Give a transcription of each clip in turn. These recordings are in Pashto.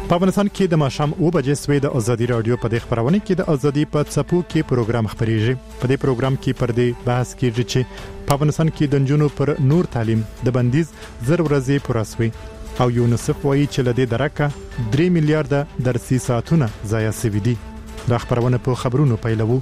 په افغانستان کې د ماښام 2 بجې سوي د ازادي رادیو په د خبرونه کې د ازادي په څپو کې پروګرام خبريږي. په دې پروګرام کې پر دې بحث کیږي چې په افغانستان کې د جنونو پر نور تعلیم د بندیز زر ورځې پوراسوي او یونیسف وایي چې لدې درکه 3 میلیارډ درسي ساعتونه ضایع شوي دي. د خبرونه په خبرونو پیلوو.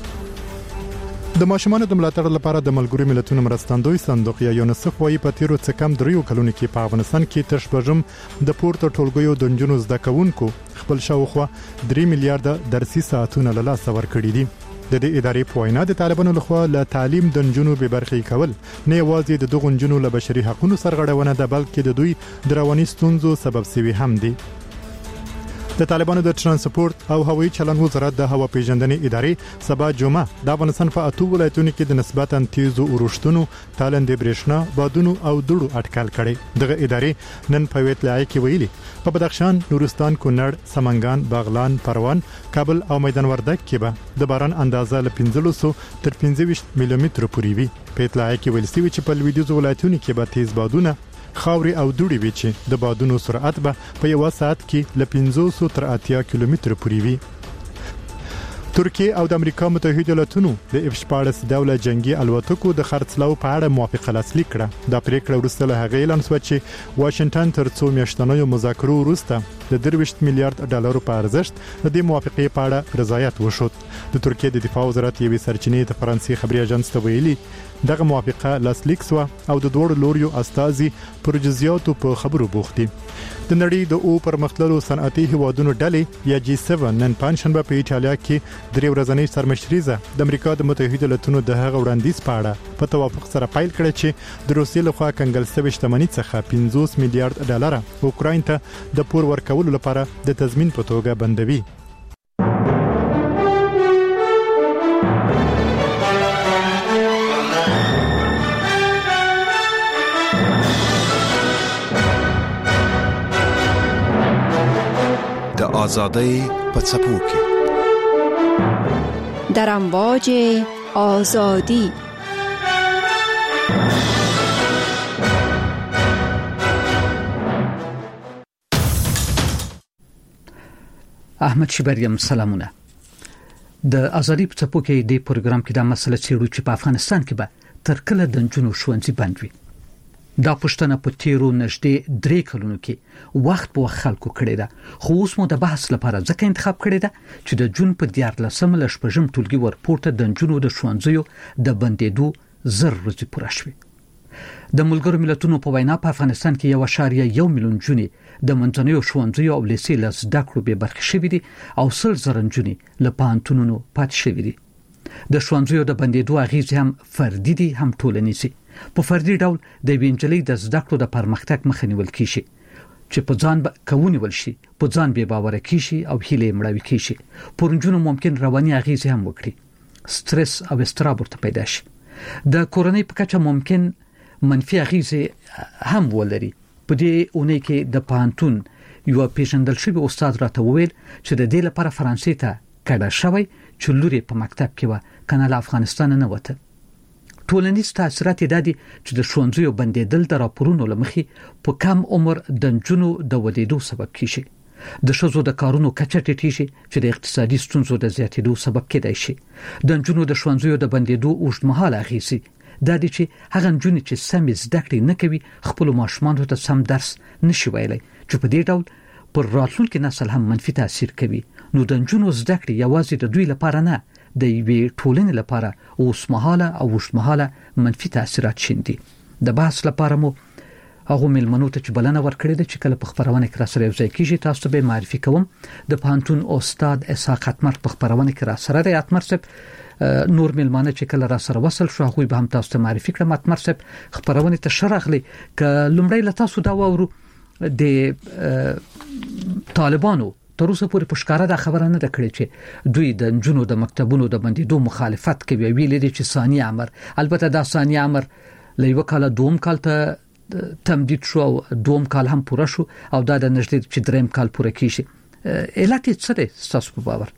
د ماشومانو د ملاتړ لپاره د ملګرو ملتونو مرستندوی صندوق یا یونیسف وایي په تیرو څه کم 3 کلونو کې په افغانستان کې تر شپږم د پورته ټولګیو د جنونو زده کوونکو خپل شاوخوا 3 میلیارډ درسي ساعتونه له لاسه ورکړي دي. د دې ادارې په وینا د طالبانو لخوا له تعلیم د جنونو به برخې کول نه یوازې د دغو جنونو له بشري حقوقو سرغړونه ده بلکې د دوی درواني ستونزو سبب شوی هم دي. د طالبانو د ترانسپورت او هوایي چلند وزارت د هوا پیژندنې ادارې سبا جمعه د افغانستان په 8 ولایتونو کې د نسبتاً تیزو اورښتونو، تالندې برېښنا، بادونو او دوړو اټکل کړي. دغه ادارې نن په ویټلای کې ویلي په بدخشان، نورستان، کونړ، سمنګان، باغلان، پروان، کابل او میدان وردګ کې به د باران اندازه له 1500 تر 25 ملي متر پورې وي. په اطلاع کې ویل شوی چې په لویدیځ ولایتونو کې به تیز بادونه، خاوري او دوړي وي چې د بادونو سرعت به په یو ساعت کې له 500 تر 80 کیلومتر پورې وي. ترکیه او د امریکا متحده ایالاتونو د F-14 ډوله جنگي الوتکو د خرڅلاو په اړه موافقه لاسلیک کړه. دا پریکړه وروسته له هغې اعلان شو چې واشنگټن تر څو میاشتنیو مذاکرو وروسته د 23 میلیارډ ډالرو په ارزښت د دې موافقې په اړه رضایت وشود. د ترکیه د دفاع وزارت یوې سرچینې د فرانسې خبري اژانس ته ویلي دغه موافقه لاسلیک شو او د دوړ لوريو استازي پر جزئیاتو په خبرو بوخت دي. د نړۍ د او پرمختللو صنعتي هیوادونو ډلې یا G7 نن پنځشنبه په ایټالیا کې درې ورځنۍ سرمشريزه د امریکا د متحده ایالاتونو د هغه وړاندیز په اړه په توافق سره پیل کړی چې د روسیې لخوا کنګل شوی شتمنۍ څخه 50 میلیارډ ډالر اوکراین ته د پور ورکولو لپاره د تضمین په توګه بندوي. آزادی په څپو کې در امواج آزادی. احمد شبریم سلامونه. د آزادی په څپو کې د پروګرام کې د مسله چیرو چې په افغانستان کې به تر کله د جنونو ښوونځي بند وي. دا پښتنه په تیرو نږدې 3 کلونو کې وخت په خلکو کړی ده، خو اوس مو د بحث لپاره ځکه انتخاب کړی ده چې د جون په 14 ل شپږم ټولګي ورپورته د جنونو د ښوونځیو د بندېدو زر ورځې پوره شوې. د ملګرو ملتونو په وینا په افغانستان کې 1.1 میلیون جنې د منځنیو ښوونځیو او لیسې له زده کړو به برخې شوې دي او 100,000 جنې له پوهنتونونو پاتې شوې دي. د ښوونځیو د بندېدو اغیزې هم فردي دي هم ټولنیزي. په فردي ډول د وینجلۍ د زده کړو د پرمختګ مخه نیول کیږي چې په ځان کوونیول شي، په ځان به باور کیږي او هیله مړوي کیږي. پرونجونو ممکن رواني اغیزې هم وکړي، سټرس او استراب ورته پیدا شي. د کورنۍ په کچه ممکن منفي اغیزې هم ولري. په دې اونۍ کې د پانتون یو پیژندل شوی استاد راته وویل چې د دې لپاره فرانسې ته کډه شوی چې لوري په مکتب کې و کنه له افغانستان نه وته. ټولنیز تاثیرات د دې چې د ښوونځیو بندېدل د راپورونو لمخې په کم عمر د جنونو د ودېدو سبب کیږي. د ښځو د کارونو کچه ټیټیږي چې د اقتصادي ستونزو د زیاتېدو سبب کېدای شي. د جنونو د ښوونځیو د بندېدو اوږدمهاله اغېزې دا دي چې هغه جنونې چې سمې زده کړې نه کوي خپل ماشومانو ته سم درس نشي ویلی، چې په دې ډول پر راتلونکي نسل هم منفي تاثیر کوي. نو د جنونو زده کړې یوازې د دوی لپاره نه، د یوې ټولنې لپاره اوسمهاله او وشمهاله منفي تاثیرات شیندي. د بحث لپاره مو هغه ملمنو ته چې بلنه ورکړې ده چې کله په خبرونه کې را سره یو ځای کیږي تاسو به معرفي کوم. د پانتون استاد اسحاق اتمر په خبرونه کې را سره دی. اتمر صاحب نور ملمانه چې کله را سره وصل شو هغه به هم تاسو ته معرفي کړم. اتمر صاحب خبرونه ته شرغلي ک لومړی له تاسو دا وورو د طالبانو تر اوسه پورې پښکارا دا خبره نه ده کړې چې دوی د جنونو د مکتبونو د بندېدو مخالفت کوي. ویل دي چې ثاني امر، البته دا ثاني امر له یو کال دوم کال ته تمدید شو او دوم کال هم پوره شو او دا د نږدې چې دریم کال پوره کیږي. علت څه دی تاسو په باور؟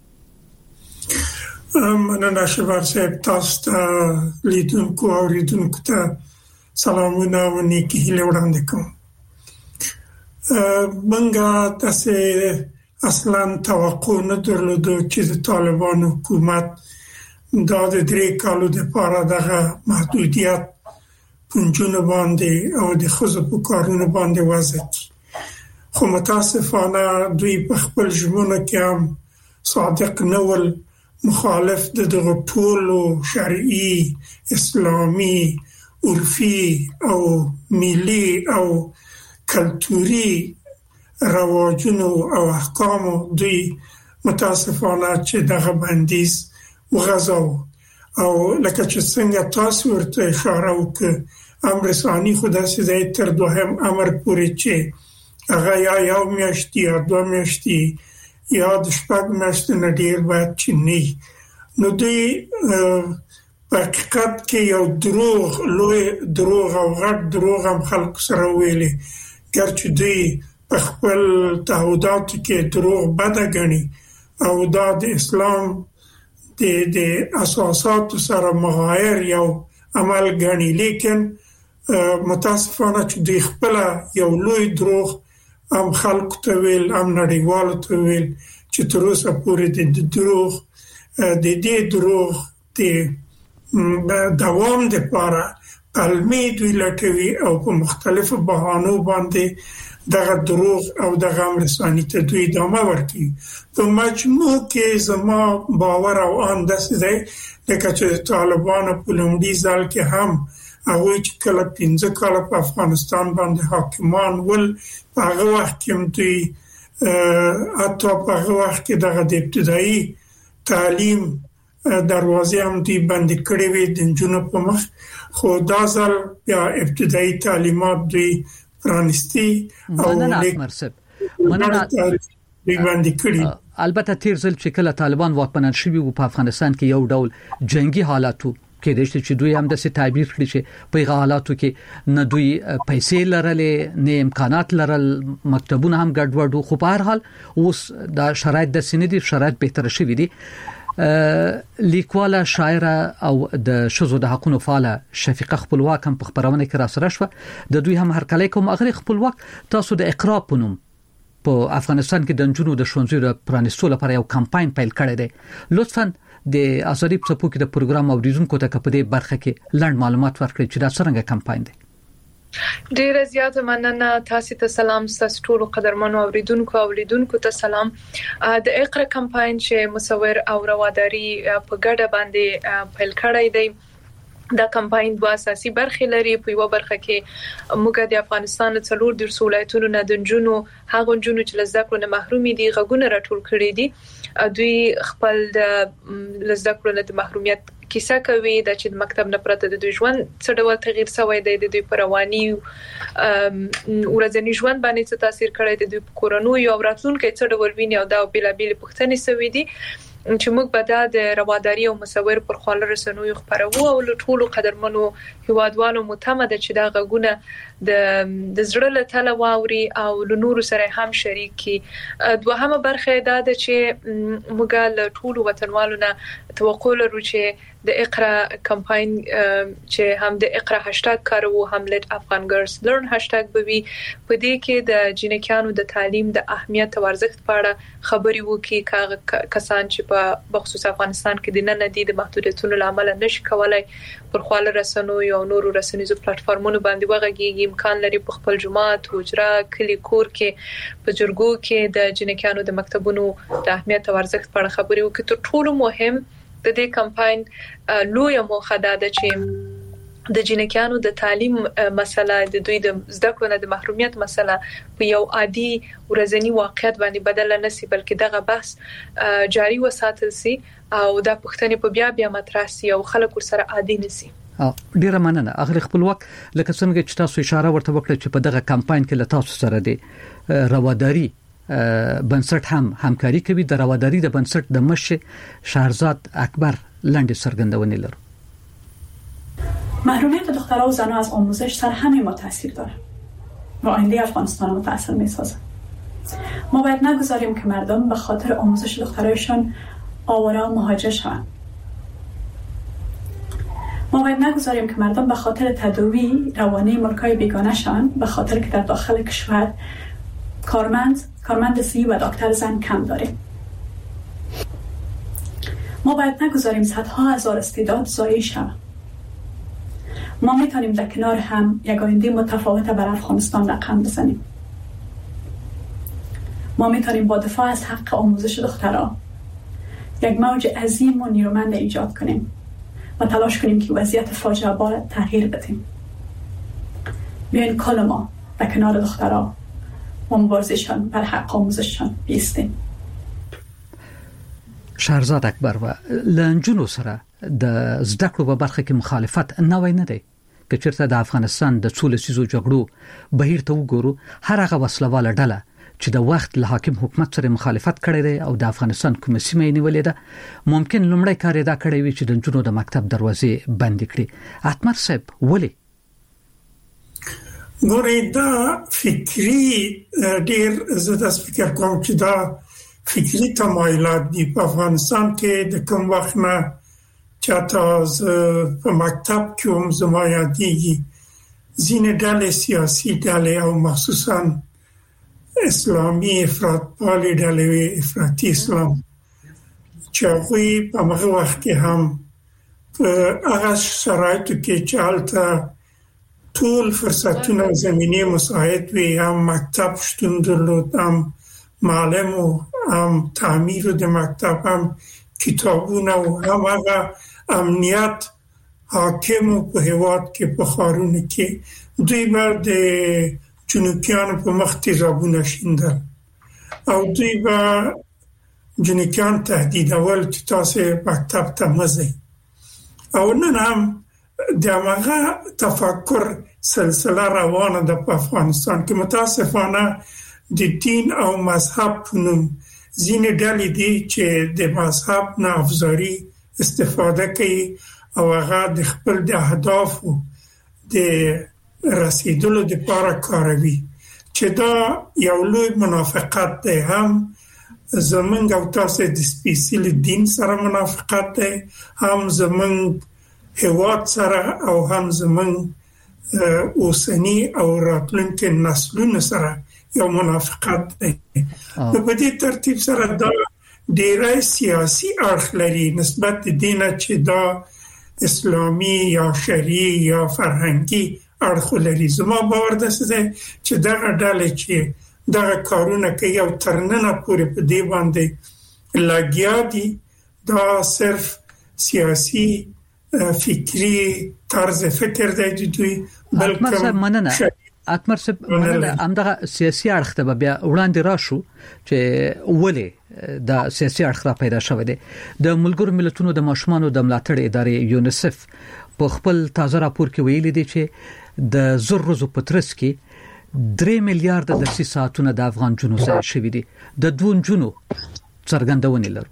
مننه شبر صاحب، تاسو ته لیدونکو او اوریدونکو ته سلامونه او نیکی هیله وړاندې کوم. منګه تاسو اصلا توقع نه درلوده چې د طالبان حکومت دا د 3 کالو لپاره دغه محدودیت پنځونه باندې او د خزو په کارونه باندې وضع کړي. خو متاسفانه دوی په خپل ژمنه کې هم صادق نه ول، مخالف د ټولو شرعي، اسلامي، عرفي او ملي او کلتوري رواجونو او احکامو دوی متاسفانه چې دغه بندیز وغځاو. او لکه چې څنګه تاسو ورته اشاره وکړه، امر ثاني خدا سي زي تر دوهم امر پورې چې هغه یا یو میاشت یا 2 میاشتې یا د 6 میاشتې نه ډیر باید چې نه. نو دوی په حقیقت کې یو دروغ، لوی دروغ او غټ دروغ هم خلک سره ویلي، ګرچې دوی په خپل تعهداتو کې دروغ بده ګڼي او دا د اسلام د اساساتو سره مغایر یو عمل ګڼي. لیکن متاسفانه چې دوی خپل یو لوی دروغ هم خلکو ته ویل، هم نړیوالو ته ویل چې تر اوسه پورې د دروغ د دې دروغ د دوام لپاره کلمې دوی لټوي او په مختلفو بهانو باندې دغه دروغ او دغه امر ثاني ته دوی ادامه ورکوي. په مجموع کې زما باور او انداز دی لکه چې طالبان په لومړي ځل کې هم هغه چې کله 15 کال په افغانستان باندې حاکمان ول، په هغه وخت کې دوی حتی په هغه وخت کې دغه د ابتدایي تعلیم دروازې هم دوی بند کړې وې د نجونو په مخ. خو دا ځل بیا ابتدایي تعلیمات دوی پرانستی او مننه البته تیر ځل چې کله طالبان واکمنان شوي وو په افغانستان کې یو ډول جنگي حالاتو کې دشت چې دوی هم د تعبیر کړی چې په حالاتو کې نه دوی پیسې لرلې، نه امکانات لرل، مکتبونه هم ګډوډ، خو په هر حال اوس دا شرایط د سندې شرایط بهتر شوي دي. لیکواله، شاعره او د شذو د حقوقو فعاله شفیقه خپلواک هم په خبرونه کې را سره شو. د دوی هم هر کله کوم اغری خپلواک تاسو د اقرا پونم په افغانستان کې د جنونو د شونځو د پرانیستو لپاره یو کمپاین پیل کړی دی. لطفاً د ازادي په څپو کې د پروګرام اوریدونکو ته په دې برخه کې لړ معلومات ورکړئ چې دا څنګه کمپاین دی. ډیره زیاته مننه. تاسو ته سلام، تاسو ټول قدرمنو اوریدونکو او لیدونکو ته سلام. د اقرا کمپاین چې مصور او رواداري په ګډه باندې پیل کړی دی، دا کمپاین دوه اساسي برخې لري. په یو برخه کې موږ د افغانستان د 4 ولایتونو نه د جنونو هغه جنونو چې لزدکړو نه محروم دي غږونه راټول کړي دي. دوی خپل د لزدکړو نه د محرومیت کیسه کوي د چې مکتب نه پرته د دوی ژوند څه ډول تغییر شوی دی، د دوی پرواني ورځنی ژوند باندې څه تاثیر کړی دی، د دوی کورونو یو راتلونکي څه ډول ویني او دا بیلابیل پوښتنې سوي دي چې موږ به د رواداري او مصور پر خپل رسنوي خبرو او ټولو قدرمنو هیوادوالو متمد چې دا غږونه د زړه له تله واوري او له نورو سره هم شریک کی. دوهمه برخه دا ده چې موږ له ټولو وطنوالو نه توقع لرو چې د اقرا کمپاین چې هم د اقرا هاشټاګ کارو، هم لټ افغان ګرلز لرن هاشټاګ بوي، په دې کې د جنکیانو د تعلیم د اهمیت او ارزښت په اړه خبري وکي. کسان چې په بخصوص افغانستان کې د نن د محدودیتونو لامل نشي کولای پر خپل رسنوي او نورو رسنیزو پلیټفارمونو باندې وغږیږي، امکان لري په خپل جماعت، حجره، کلی کور کې په جرګو کې د جنکیانو د مکتبونو د اهمیت او ارزښت په اړه خبري وکي. تر ټولو مهم د دې کمپاین لوی موخه ده چې د جنکیانو د تعلیم مسله، د دوی د زده کړو د محرومیت مسله په یو عادي ورځنی واقعیت باندې بدل نه سي، بلکې دغه بحث جاری وساتل سي او دا پوښتنې په بیا مطرح سي او خلک ورسره عادي نسي. ډیره مننه. اغلی خپلواک، لکه څنګه چې تاسو اشاره ورته وکړه چې په دغه کمپاین کې له تاسو سره دی رواداري بنسټ هم همکاري کوي. د رواداري د بنسټ د مشر شهرزاد اکبر لاندې سرګندونې لرو. محرومیت دخترها و زنها از آموزش سر همه ما تاثیر داره و آینده افغانستان متأثر می‌سازه. ما باید نگذاریم که مردم به خاطر آموزش دخترایشان آواره و مهاجر شوند. ما باید نگذاریم که مردم به خاطر تداوی روانی ملکای بیگانه شوند، به خاطر که در داخل کشور کارمند صحی و دکتر زن کم داریم. ما باید نگذاریم صدها هزار استعداد ضایع شود. ما میتونیم در کنار هم یک آینده متفاوت بر افغانستان رقم بزنیم. ما میتونیم با دفاع از حق آموزش دخترها یک موج عظیم و نیرومند ایجاد کنیم و تلاش کنیم که وضعیت فاجعه بار تغییر بدیم. بیاین کل ما در کنار دخترها و مبارزشان بر حق آموزششان بیستیم. شهرزاد اکبر و لنجونو سره د زده کړو په برخه کې مخالفت نوی نه دی. که چېرته د افغانستان د څو لسیزو جګړو بهیر ته وګورو، هر هغه وسلواله ډله چې د وخت له حاکم حکومت سره مخالفت کړی دی او د افغانستان کومه سیمه یې نیولې ده، ممکن لومړی کار یې دا کړی وي چې د نجونو د مکتب دروازې بندې کړي. اتمر صاحب ولې؟ ګورې دا فکری ډېر زه داسې فکر کوم چې دا فکری تمایلات دي په افغانستان کې د کوم وخت نه چاته په مکتب کې هم زما یادېږي ځینې ډلې سیاسي ډلې او مخصوصا اسلامي افراطپالې ډلې وي، افراطي اسلام، چې هغوی په هغه وخت کې هم په هغه شرایطو کې چې هلته ټول فرصتونه او زمینې مساعد وي، هم مکتب شتون درلود، هم معلم و هم تعمیر د مکتب، هم کتابونه و هم هغه امنیت حاکم په هیواد کې په ښارونو کې دوی به د جنوبیانو په مخ تیزابونه شیندل او دوی به جنوبیان تهدیدول چې تاسو مکتب ته مه ځئ. او نن هم د هماغه تفکر سلسله روانه ده په افغانستان کې. متاسفانه د دین او مذهب په نوم ځینې ډلې دي چې د مذهب نه افزاري استفاده کوي او هغه د خپل د اهدافو د رسیدلو لپاره کاروي، چې دا یو لوی منافقت دی. هم زمونږ او تاسو د سپیڅلي دین سره منافقت دی، هم زمونږ هیواد سره او هم زمونږ اوسنی او راتلونکي نسلونو سره یو منافقت دی. په دې ترتیب سره دا ډېر سیاسي اړخ لري نسبت دینه چې دا اسلامي یا شرعي یا فرهنګي اړخ لري. زما باور ده چې دغه ډلې چې دغه کارونه کوي او تر ننه پورې په دې باندې لګیا دي، دا صرف سیاسي فکری طرز فکر دی دوی، بلکې اتمر صاحب مننه. همدغه سیاسي اړخ ته بیا وړاندې راشو چې ولې د سیاسي اړخ را پیدا شوی دی. د ملګرو ملتونو د ماشومانو د ملاتړ ادارې یونیسف په خپل تازه راپور کې ویلي دی چې د زر ورځو په ترڅ کې 3 میلیارډ د درسي ساعتونه د افغان جنو ضایع شوي دي. د دوه جنو څرګندونه لرو.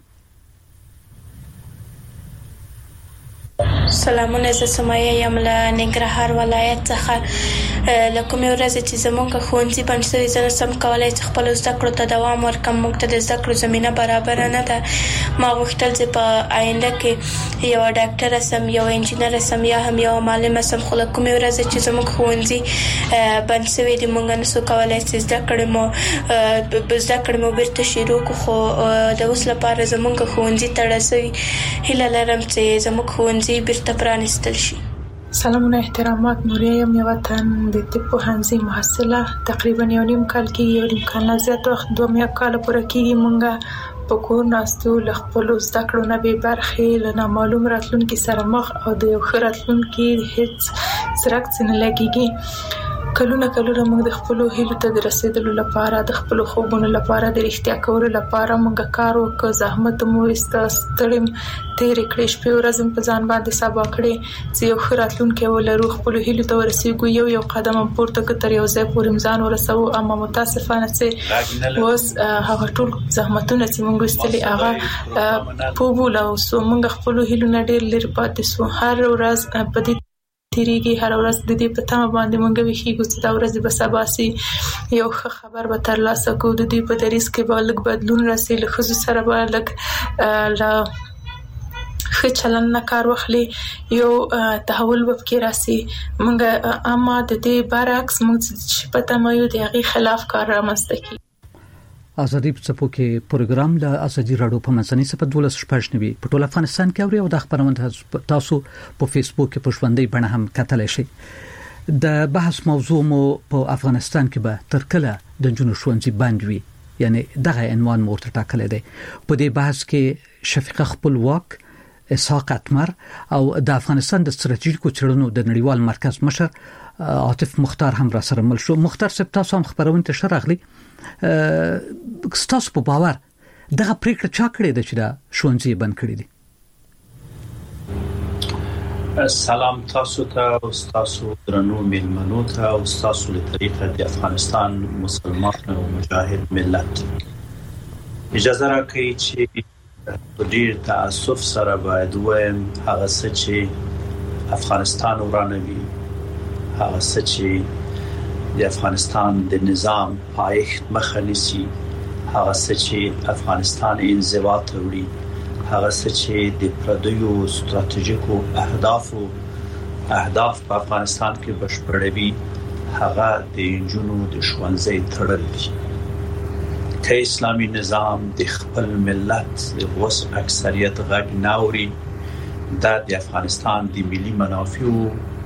سلامونه، زه سمایه یم له ننګرهار ولایت څخه. له کومې ورځې چې زموږ ښوونځي بند شوي، زه نشم کولی چې خپلو زده کړو ته دوام ورکړم. موږ ته د زده کړو زمینه برابره نه ده. ما غوښتل چې په آینده کې یوه ډاکټره سم، یوه انجینره سم، یا هم یوه معلمه سم، خو له کومې ورځې چې زموږ ښوونځي بند شوي دي، موږ نشو کولی چې زده کړې مو بیرته شروع کړو. خو د اوس لپاره زموږ ښوونځي تړل شوي. هیله لرم چې زموږ ښوونځي بیرته پرانیستل شي. سلامونه، احترامات. نوریا یم، یو وطن د طب پوهنځي محصله. تقریبا یو نیم کال نه زیات وخت، 2 کال پوره کېږي مونږ په کور ناستو له خپلو زده کړو نه بې برخې، له نامعلوم راتلونکي سره مخ او د یو ښه راتلونکي هیڅ څرک نه لګېږي. کلونه موږ د خپلو هیلو ته د رسیدلو لپاره، د خپلو خوبونو لپاره، د رښتیا کولو لپاره موږ کار وکړ، زحمت مو ایسته، ستړي تېرې کړې، شپې ورځې په ځان باندې سبا کړې چې یو ښه راتلونکی ولرو، خپلو هیلو ته ورسېږو، یو قدم پورته کړو تر یو ځای پورې ځان ورسوو. اما متاسفانه چې اوس هغه ټول زحمتونه چې موږ ایستلي هغه پوبوله اوسو. موږ خپلو هیلو نه ډېر لرې پاتې سو. هر ورځ په دې تیریږي، هر ورځ د دې په تمه باندې مونږ ویښیږو چې دا ورځ به سبا سي، یو ښه خبر به ترلاسه کړو، د دې په دریځ کې به لږ بدلون راسي، له ښځو سره به لږ له ښه چلند نه کار واخلي، یو تحول به پکې راسي. مونږ اما د دې برعکس مونږ چې په تمه یو د هغې خلاف کار رامنځته کړي. ازادي په څپو کې پروګرام د ازادي رادیو په منځنۍ صفه 12 په ټول افغانستان کې اوري او د خبرونه تاسو په فیسبوک کې په ژوندۍ بڼه هم کتلای شئ. د بحث موضوع مو په افغانستان کې به تر کله د جنونو ښوونځي بند وي، یعنی دغه عنوان مو ورته ټاکلی دی. په دې بحث کې شفیقه خپلواک، اسحاق اتمر او د افغانستان د ستراتیژیکو څېړنو د نړیوال مرکز مشر عاطف مختار هم را سره مل شو. مختار صاحب تاسو هم خبرونه ته شراغلی، تاسو په باور دغه پریکړه چا کړې ده چې دا ښوونځي بند کړی دي؟ سلام تاسو ته او تاسو درنو میلمنو ته او تاسو له طریقه د افغانستان مسلمان او مجاهد ملت. اجازه راکړئ چې ډیر تاسف سره باید وایم هغه څه چې افغانستان ورانوي، هغه څه چې د افغانستان د نظام پایښت مخه نیسي، هغه څه چې افغانستان انزوا ته وړي، هغه څه چې د پردیو ستراتیژیکو اهداف په افغانستان کې بشپړوي، هغه د جنونو د ښوونځي تړل دي. که اسلامي نظام د خپل ملت د وس اکثریت غږ ناوري، دا د افغانستان د ملي منافعو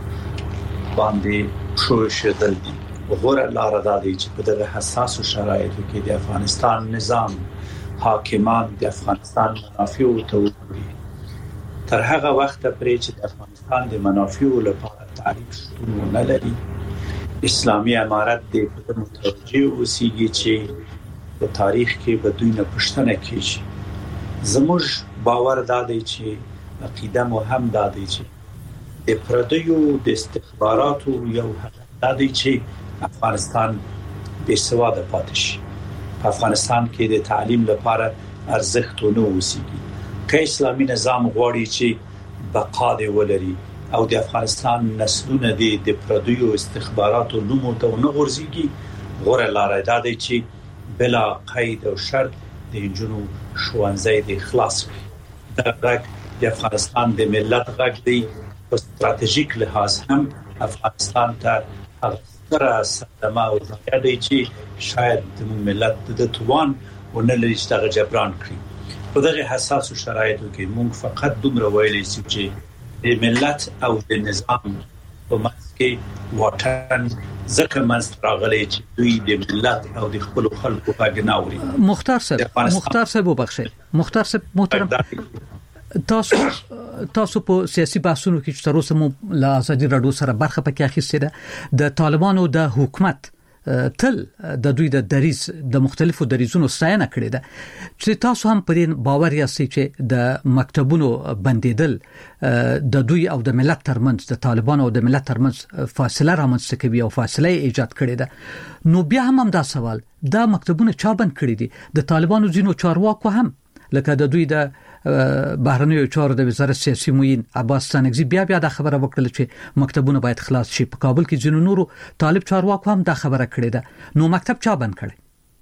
باندې شوشدل دي. غوره لار دا دی چې په دغه حساسو شرایطو کې د افغانستان نظام حاکمان د افغانستان منافعو ته وګوري. تر هغه وخت پرې چې د افغانستان د منافعو لپاره تعریف شتون نه لري، اسلامي امارت د متوجه اوسېږي چې په تاریخ کې به دوی نه پښتنه کیږي. زموږ باور دا دی چې عقیده مو هم دا دی چې د پردیو د استخباراتو یو هدف دا دی چې افغانستان بې سواده پاتې شي. په افغانستان کې د تعلیم لپاره ارزښت ونه اوسېږي. که اسلامي نظام غواړي چې بقا دی ولري او د افغانستان نسلونه د پردیو استخباراتو نوم ته نه غورځيږي، غوره لار دا دی چې بلا قید او شرط د جنونو ښوونځي د خلاص کړي. دا غږ د افغانستان د ملت غږ دی. په ستراتیژیک لحاظ هم افغانستان ته ستره صدمه او ضایع دی چې شاید د ملت د توان ونه لري چې دغه جبران کړي. په دغه حساسو شرایطو کې موږ فقط دومره ویلی شو چې د ملت او د نظام په منځ کې واټن ځکه منځ راغلی چې دوی د ملت او د خپل خلکو غږ نه اوري. مختار صاحب وبخښئ. مختار صاحب محترم، تاسو په سیاسي بحثونو کې چې تر اوسه مو له ازادي رادیو سره برخه پکې اخیستې ده، د طالبانو د حکومت تل د دوی د دریز د مختلفو دریزونو ستاینه کړې ده، چې تاسو هم په دې باور یاستئ چې د مکتبونو بندیدل د دوی او د ملت ترمنځ، د طالبانو او د ملت ترمنځ فاصله رامنځته کوي او فاصله ایجاد کړې ده. نو بیا هم دا سوال، دا مکتبونه چا بند کړی دي؟ د طالبانو ځینو چارواکو هم لکه د دوی د بهرنیو چارو د وزارت سیاسي معین عباس ستانکزی بیا دا خبره وکړه چې مکتبونه باید خلاص شي. په کابل کې ځینو نورو طالب چارواکو هم دا خبره کړې ده. نو مکتب چا بند کړي؟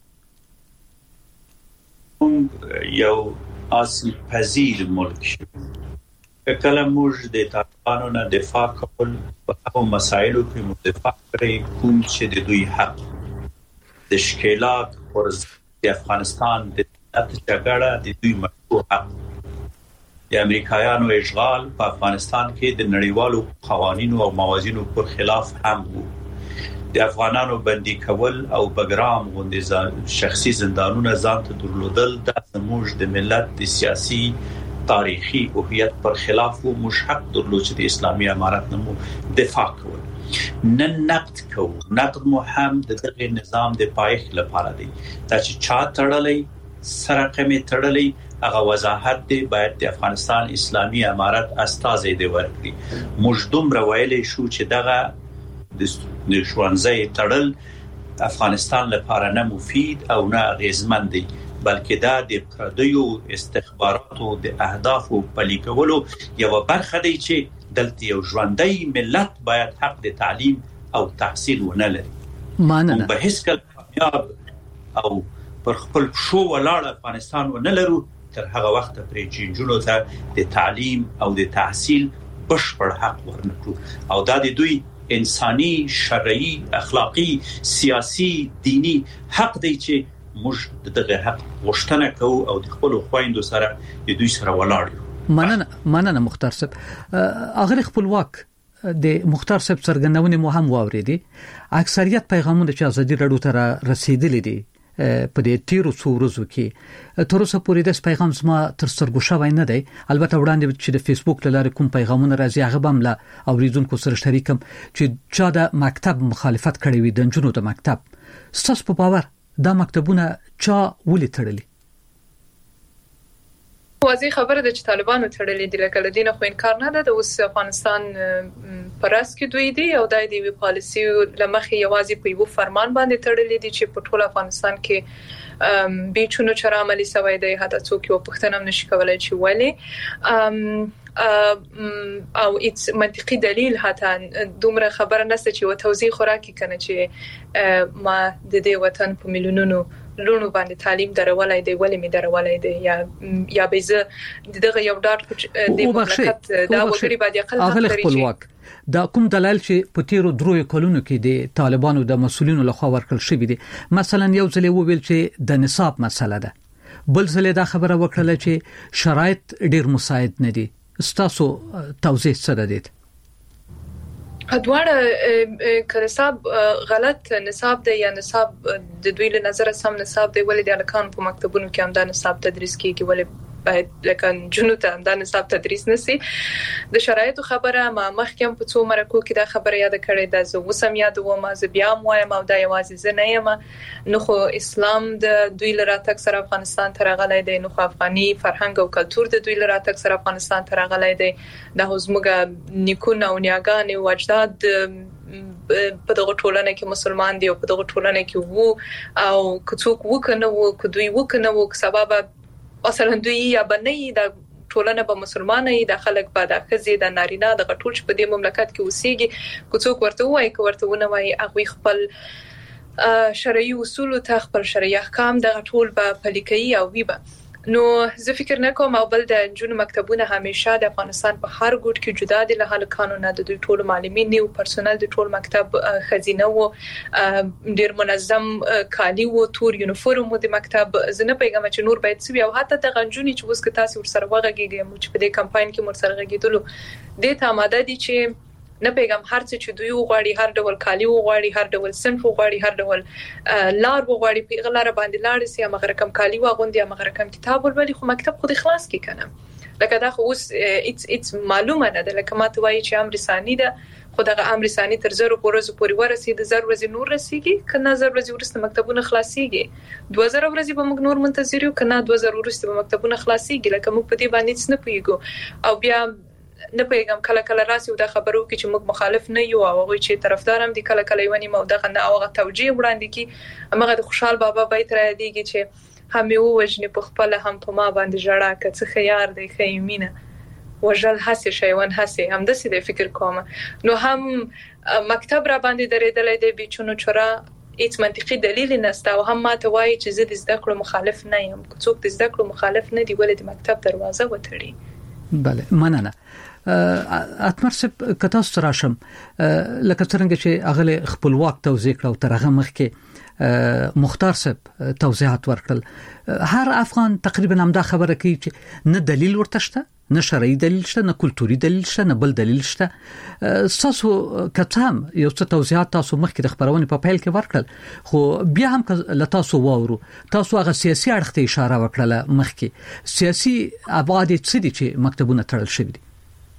یو اصل پذیر ملک کله موږ د طالبانو نه دفاع کول په هغو مسایلو کې مدافع کړی کوم چې د دوی حق د شکلات پر د افغانستان د جګړه د دوی مشروع حق، د امریکایانو اشغال په افغانستان کې د نړیوالو قوانینو او موازینو پر خلاف هم وو. د افغانانو بندي کول او بګرام غوندې شخصي زندانونه ځان ته درلودل د زموږ د ملت د سیاسي تاریخي هویت پر خلاف وو. موږ حق درلود چې د اسلامي امارت نمو دفاع کول. نن نقد کوو، نقد مو هم د دغه نظام د پایښت لپاره دی. دا چې چا تړلې سره کمې تړلې هغه وضاحت دی باید د افغانستان اسلامي امارت استازي دی ورکړي. موږ دومره ویلې شو چې دغه د ښوونځي تړل افغانستان لپاره نه مفید او نه اغیزمن دی، بلکې دا د پردیو استخباراتو د اهدافو پلي کولو یو برخه دی چې دلته یو ژوندۍ ملت باید حق د تعلیم او تحصیل ونه لري. ماننه به هیڅ کله کامیاب او پر خپل شو ولاړ افغانستان ونه لرو تر هغه وخت پرې چې جنونو ته د تعلیم او د تحصیل بشپړ حق ورنکړو. او دا د دوی انساني، شرعي، اخلاقی، سیاسي، دینی حق دی چې موږ دغه حق غوښتنه کوو او د خپل خويندو سره د دوی سره ولاړ یو. مننه مختار صاحب. اغه خپلواک د مختار صاحب څرګندونه مو هم واوریدي. اکثریت پیغامونه چې ازادي رادیو ته رسیدلي دي په دې تیرو څو ورځو کې تر اوسه پورې د پیغام زما تر سترګو شوی نه دی. البته وړاندې چې د فیسبوک لاره کوم پیغامونه راځي هغه هم لا اوریدونکو سره شریکم چې چا د مکتب مخالفت کړی وي د جنونو د مکتب. ستاسو په باور دا مکتبونه چا ولې تړلي؟ واضح خبره ده چې طالبانو تړلې دي، لکه لدینه خو انکار نه ده. د اوس افغانستان پرس کې دوی دي او د دې پالیسي لمخې یوازې په یو فرمان باندې تړلې دي چې په ټول افغانستان کې بیچونو چر عملی سوی دی. حتی څوک یو پښتنه هم نشي کولای چې ولی او ایت منطقي دلیل حتی دومره خبره نشته چې و توضیح خوراکي کنه چې ما د دې وطن په میلیونونو لونو باندې تعلیم درولای دی ولې می درولای دی یا بیزه دغه یو ډاټ د مملکت دا وګړي باندې اقل حق لري. دا کوم دلایل چې په تیرو دروي کلونو کې د طالبانو د مسولینو لخوا ورکړل شوی دي؟ مثلا یو ځل ویل چې د نصاب مسله ده، بل ځل دا خبره وکړه چې شرایط ډیر مساعد نه دي. ستاسو توضیح څه ده؟ ادواره که نصاب غلط نصاب دی یا نصاب د دوی له نظر سم نصاب دی ولې د الکان په مکتبونو کې هم دا نصاب تدریس کیږي ولې باید لکه جنو ته دا نصاب تدریس نسی؟ د شرایطو خبره ما مخکې په څو مرکو کې دا خبره یاد کړې ده. زه وسم یاد وم از بیا وایم او دا یوازې زه نه یم. نو خو اسلام د دوی له راتګ سره افغانستان ته راغلی دی، نو خو افغاني فرهنګ او کلچر د دوی له راتګ سره افغانستان ته راغلی دی. دا زموږ نیکونه او نیاګانې او اجداد په دغه ټولنه کې مسلمان دي او په دغه ټولنه کې وو او کڅوک وکنه وو کدوې وکنه وو سبب مثلا دوی یا بنې د ټولنه به مسلمانه ای د خلک به د خزي د نارینه د غټول په دې مملکت کې اوسېږي کوڅوک ورته وایي کو ورته ونه وایي هغه خپل شرعي اصول او خپل شرعي احکام د غټول به پلیکي او ویبه. نو زه فکر نه کوم او بل د جنونو مکتبونه همیشه د افغانستان په هر ګوټ کې جدا دي له هله قانون د دوی ټول معلمین او پرسونل د ټول مکتب خزینه وو ډیر منظم کالی وو تور یونیفورم د مکتب. زنه پیغام چې نور باید سوي او حتی د غنجونی چې وسکه تاسو ور سره وغږیږي چې په دې کمپاین کې مر سره غږیدلو د ته آماده دي چې نه پیغام هر څه چې دوی وغواړي هر ډول کالی وغواړي هر ډول صنف وغواړي هر ډول لار وغواړي په غلاره باندې لاړ سي هغه رقم کالی واغوندي هغه رقم کتاب ولولي خو مکتب خو خلاص کی کنه لکه دا خو اوس ایتس معلومه نه ده لکه ماته وایي چې امر ثاني ده خو دغه امر ثاني تر 0 پورې ورسید 0 ورځې نور رسیږي کنه 0 ورځې ورسته مکتبونه خلاصيږي 2000 ورځې به موږ نور منتظر یو کنه 2000 ورسته به مکتبونه خلاصيږي لکه موږ په دې باندې څه نه پويګو او بیا نه پیغام کله راسي او دا خبرو کې چې موږ مخالف نه یو او هغه چې طرفدارم دي کله ونی مو دغه نه اوغه توجیه وړاندې کی امغه د خوشحال بابا بیت را دیږي چې هم یو وجنه په خپل هم په ما باندې جړه کڅ خيار دی خیمینه وجل حسي شیوان حسي هم د سې فکر کوم نو هم مکتب را باندې درېدلې دی بیچونو چورا هیڅ منطقي دلیل نشته او هم ماته وایي چې زه د زده کړو مخالف نه یم څوک د زده کړو مخالف نه دی ولې د مکتب دروازه وتړي. بله مننه. اتمر سپ کتا ستراشم لکه څنګه چې اغله خپلواک توزیع کړو ترغه مخ کې مختار سپ توضیحات ورکړل هر افغان تقریبا هم دا خبره کوي چې نه دلیل ورته شته نه شرعي دلیل شته نه کلتوري دلیل شته نه بل دلیل شته. تاسو کتام یو څه توضیحات تاسو مخ کې د خبرونه په پیل کې ورکړل خو بیا هم ل تاسو وورو تاسو هغه سیاسي اړخ ته اشاره وکړه مخ کې سیاسي ابعاد څه دي چې مکتبونه تړل شوی دي؟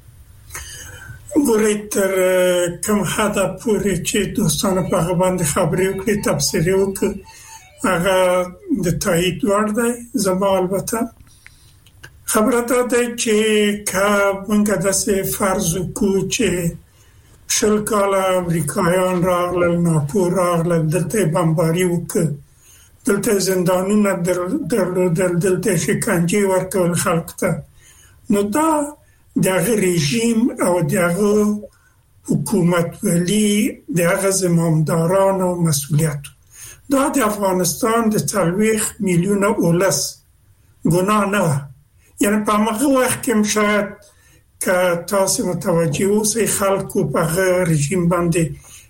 ګورې تر کوم حدا پورې چې دوستانه په هغه باندې خبرې وکړي تفسیر وکړي هغه د تایید وړ دی. زما البته خبره ده چې موږ داسې فرض وکړو چې شل کاله امریکایان راغلل ناپور راغلل دلته بمباري وکړه دلته زندانونه درلودل دلته شکنجه ورکول خلک ته نو دا دغه رژیم او دغه حکومت ولی دغه زمامداران او مسئولیت دا د افغانستان د 30 میلیون اولس ګناه نه یعنی په هغه وخت کې شاید که تاسو متوجه اوسئ خلکو په رژیم باندې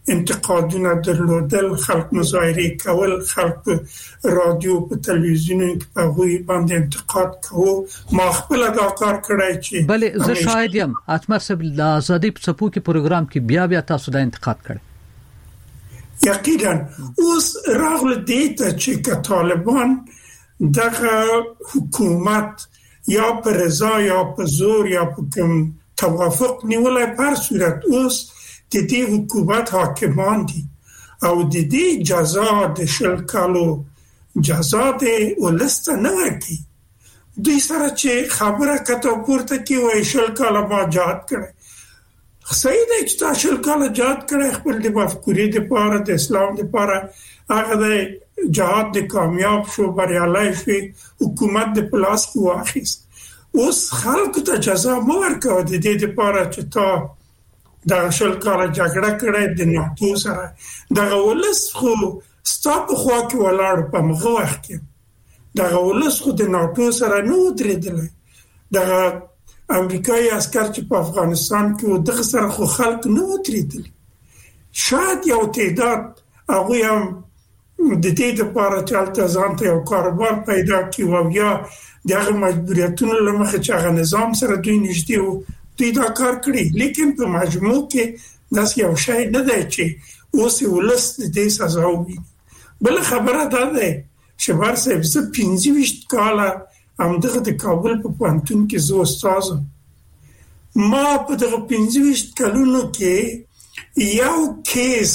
انتقادونه درلودل، خلق مظاهره کول، خلق رادیو په تلویزیون کې په غوي باندې انتقاد کوو. ما خپل دا کار کړی چې بله زه شاهد یم اتمر صاحب د ازادي په څپو کې پروګرام کې بیا تاسو دا انتقاد کړی. یقینا اوس راغله دیتا چې طالبان دغه حکومت یا په رضا یا په زور یا په کوم توافق نیولای پر صورت اوس د دې حکومت حاکمان دي او د دې جزا د شل کالو جزا د ولست نه ورکي. دوی سره چې خبره کته پورته کې وای شل کاله ما جهاد کړي، صحیح دی چې تا شل کاله جهاد کړي خپل د مفکورې د پاره د اسلام د پاره، هغه د جهاد د کامیاب شو بریالي شو، حکومت د پلاس کو واخیست. اوس خلکو ته جزا مو ورکو د دې لپاره چې تا د شل کاله جګړه کړې د ناتو سره، دغه ولس خو ستاسو په خوا کې ولاړ په مغه وخت کې دغه ولس خو د ناتو سره نو درېدل. دغه امریکایي عسكر چې په افغانستان کې دغه سره خو خلک نو درېدل. شاید یو تعداد هغه هم د دې لپاره چې الته ځان ته یو کاروبار پیدا کړي او یا دغه مجبوریتونو لمخه چې هغه نظام سره دوی نشته او دوی دا کار کړی، لیکن په مجموع کې داس یو شی نه دی چې اوس ولس دې سزا وویني. بل خبره ده چې ورسې 25 کاله همدغه د کابل په پوهنتون کې زه استاد ما په دغه 25 کلونو کې یو کیس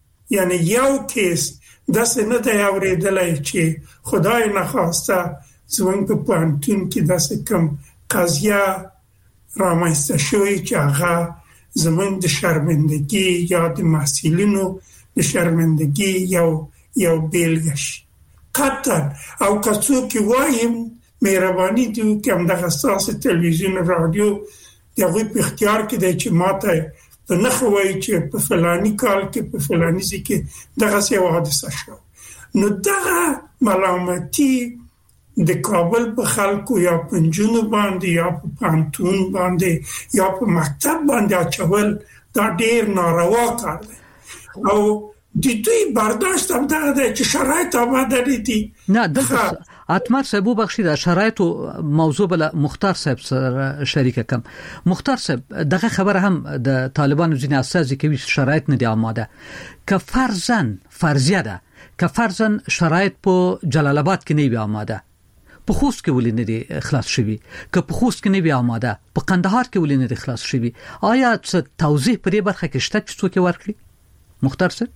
داسې نه دی اورېدلی چې خدای نخواسته زموږ په پوهنتون کې داسې کوم قضیه رامنځته شوې چې هغه زموږ د شرمندګي یا د محصلینو د شرمندګي یو بیلګه شي. قطعا او که څوک وایم مهرباني دې وکړئ همدغه ستاسو تلویزیون رادیو د هغوی په اختیار کې دی چې ماته په نښه وایي چې په فلاني کال کې په فلاني ځای کې دغسې یوه حادثه شوه. نو دغه ملامتي د کابل په خلکو یا په نجونو باندې یا په پوهنتون باندې یا په مکتب باندې اچول دا ډېر ناروا کار دی او د دوی برداشت هم دغه دی چې شرایط آماده دي. نه دلته اتمر صاحب بخشي د شرایط موضوع بل مختار صاحب سره شریک کم. مختار صاحب دغه خبره هم د طالبانو ځینې اساسي کوي شرایط نه دي آماده. که فرضیه ده که فرضاً شرایط په جلال آباد کې نه وي آماده، په خوست کې ولې نه دي خلاص شوي، که په خوست کې نه وي آماده په قندهار کې ولې نه دي خلاص شوي؟ آیا څه توضیح پرې برخه کې شته چې څوک ورکړي؟ مختار صاحب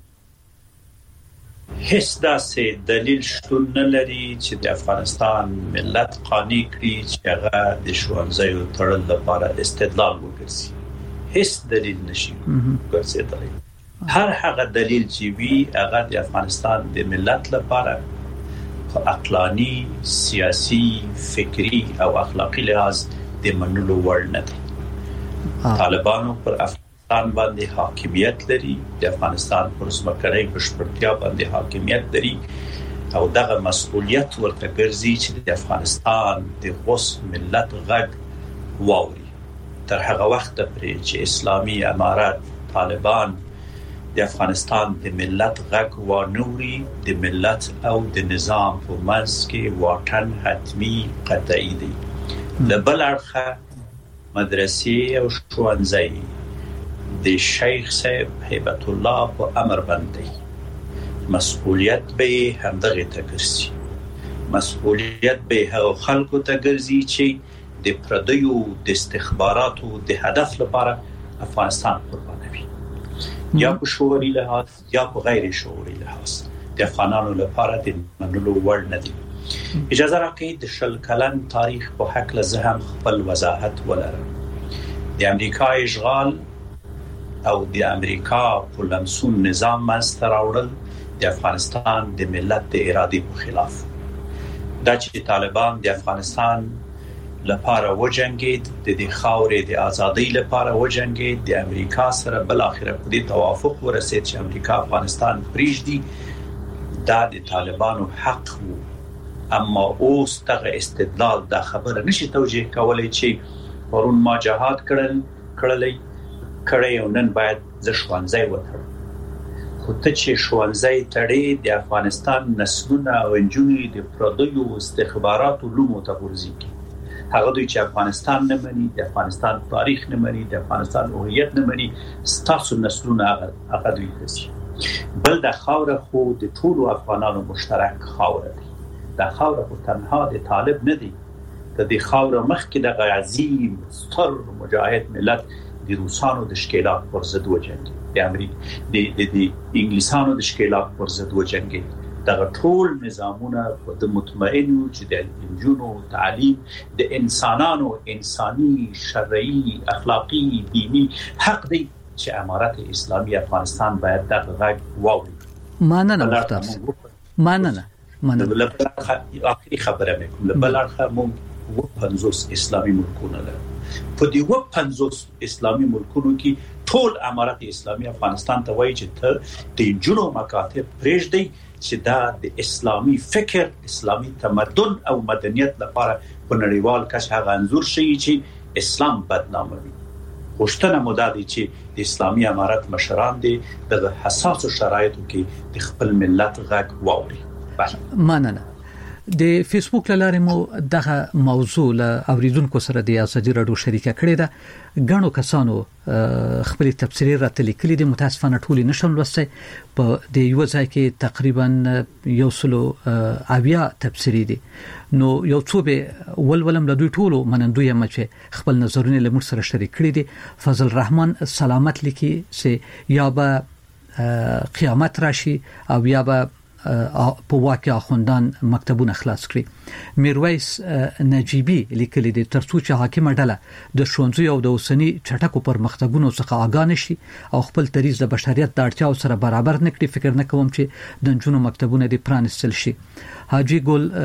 هیڅ داسې دلیل شتون نه لري چې د افغانستان ملت قانع کړي چې هغه د ښوونځیو تړل لپاره استدلال وکړي. هیڅ دلیل نشي ګرځېدلی. هر هغه دلیل چې وی هغه د افغانستان د ملت لپاره عقلاني، سیاسي، فکری او اخلاقی لحاظ د منلو وړ نه دي. طالبانو پر افغانستان باندې حاکمیت لري، د افغانستان پر ځمکنۍ بشپړتیا باندې حاکمیت لري او دغه مسؤلیت ورته ګرځي چې د افغانستان د غوث ملت غږ واوري. تر هغه وخت پورې چې اسلامي امارات طالبان د افغانستان د ملت غږ وانوري، د ملت او د نظام په منځ کې واټن حتمی قطعي دی. لبل اړخه مدرسې او ښوونځي د شیخ صاحب هیبت الله په امر باندې مسؤلیت به همدغه تګرسي. مسؤلیت به هغه خلکو ته ګرځي چې د پردیو د استخباراتو د هدف لپاره افغانستان قربانوي، یا په شعوري لحاظ یا په غیر شعوري لحاظ د افغانانو لپاره د منلو وړ نه دي. اجازه راکړئ د شل کلن تاریخ په حق له زهم خپل وضاحت ولرم. د امریکا اشغال او د امریکا په لمسون نظام منځته راوړل د افغانستان د ملت د ارادې په خلاف. دا چې طالبان د افغانستان لپاره وجنګید، د دې خاورې د ازادۍ لپاره وجنګید، د امریکا سره بل اخره په دې توافق ورسید چې امریکا افغانستان پریږدي، دا د طالبانو حق وو. اما اوس دغه استدلال دا خبره نشي توجیه کولای چې پرون ما جهاد کړی او نن باید ز ښوونځی وتړم. خو ته چې ښوونځی تړې د افغانستان نسلونه او نجونې د پردیو استخباراتو لومو ته ورځي هغه دوی چې افغانستان نه مني د افغانستان تاریخ نه مني د افغانستان هویت نه مني ستاسو نسلونه هغه دوی دي بل د خاور خو د ټولو افغانانو مشترک خاور دی د خاور خو تنها د طالب نه دی د خاور مخکې د عظیم ستر مجاهد ملت د روسانو د شکلات پر ضد وجنګي د امریکا د انګلیسانو د شکلات پر ضد وجنګي دا ټول نظامونه په مطمئن چې د انجونو تعلیم د انسانانو انساني شرعي اخلاقی دینی حق دی چې امارت اسلامی افغانستان باید د غږ واوري مننه مختار مننه اخري خبره مې بلارخه مونږ 50 اسلامي ملکونه لرو په دې 50 اسلامي ملکونو کې ټول امارت اسلامی افغانستان ته وایي چې ته د انجونو مکاتب پرېږدي چې دا د اسلامي فکر اسلامي تمدن او مدنیت لپاره په نړیوال کچه هغه انزور شي چې اسلام بدناموي غوښتنه مو دا دي چې د اسلامي امارت مشران دي د حساسو شرایطو کې د خپل ملت غږ واوري مننه د فیسبوک لاره مو دغه موضوع له اوریدونکو سره د ازادي رادیو شریکه کړې ده غنو کسانو خپل تفسیر راتلې کلی د متاسفانه ټولې نشم لوستي په د یو ځای کې تقریبا یو سلو اویا تفسیری دي نو یو څو به ولولم له دوی ټولو منندوی یم چې خپل نظرونه له موږ سره شریک کړي دي فضل الرحمن سلامت لیکي چې یا به قیامت راشي او یا به په واقع خوندان مکتبونه خلاص کړي میرویس نجیبی لیکلي دي ترڅو چې حاکمه ډله د شونځو او د اوسنی چټکو پر مکتبونو څخه آگاه نشي او خپل طریز د بشریت د اړتیاو سره برابر نکړي فکر نه کوم چې د جنونو مکتبونه د پرانستل شي حاجی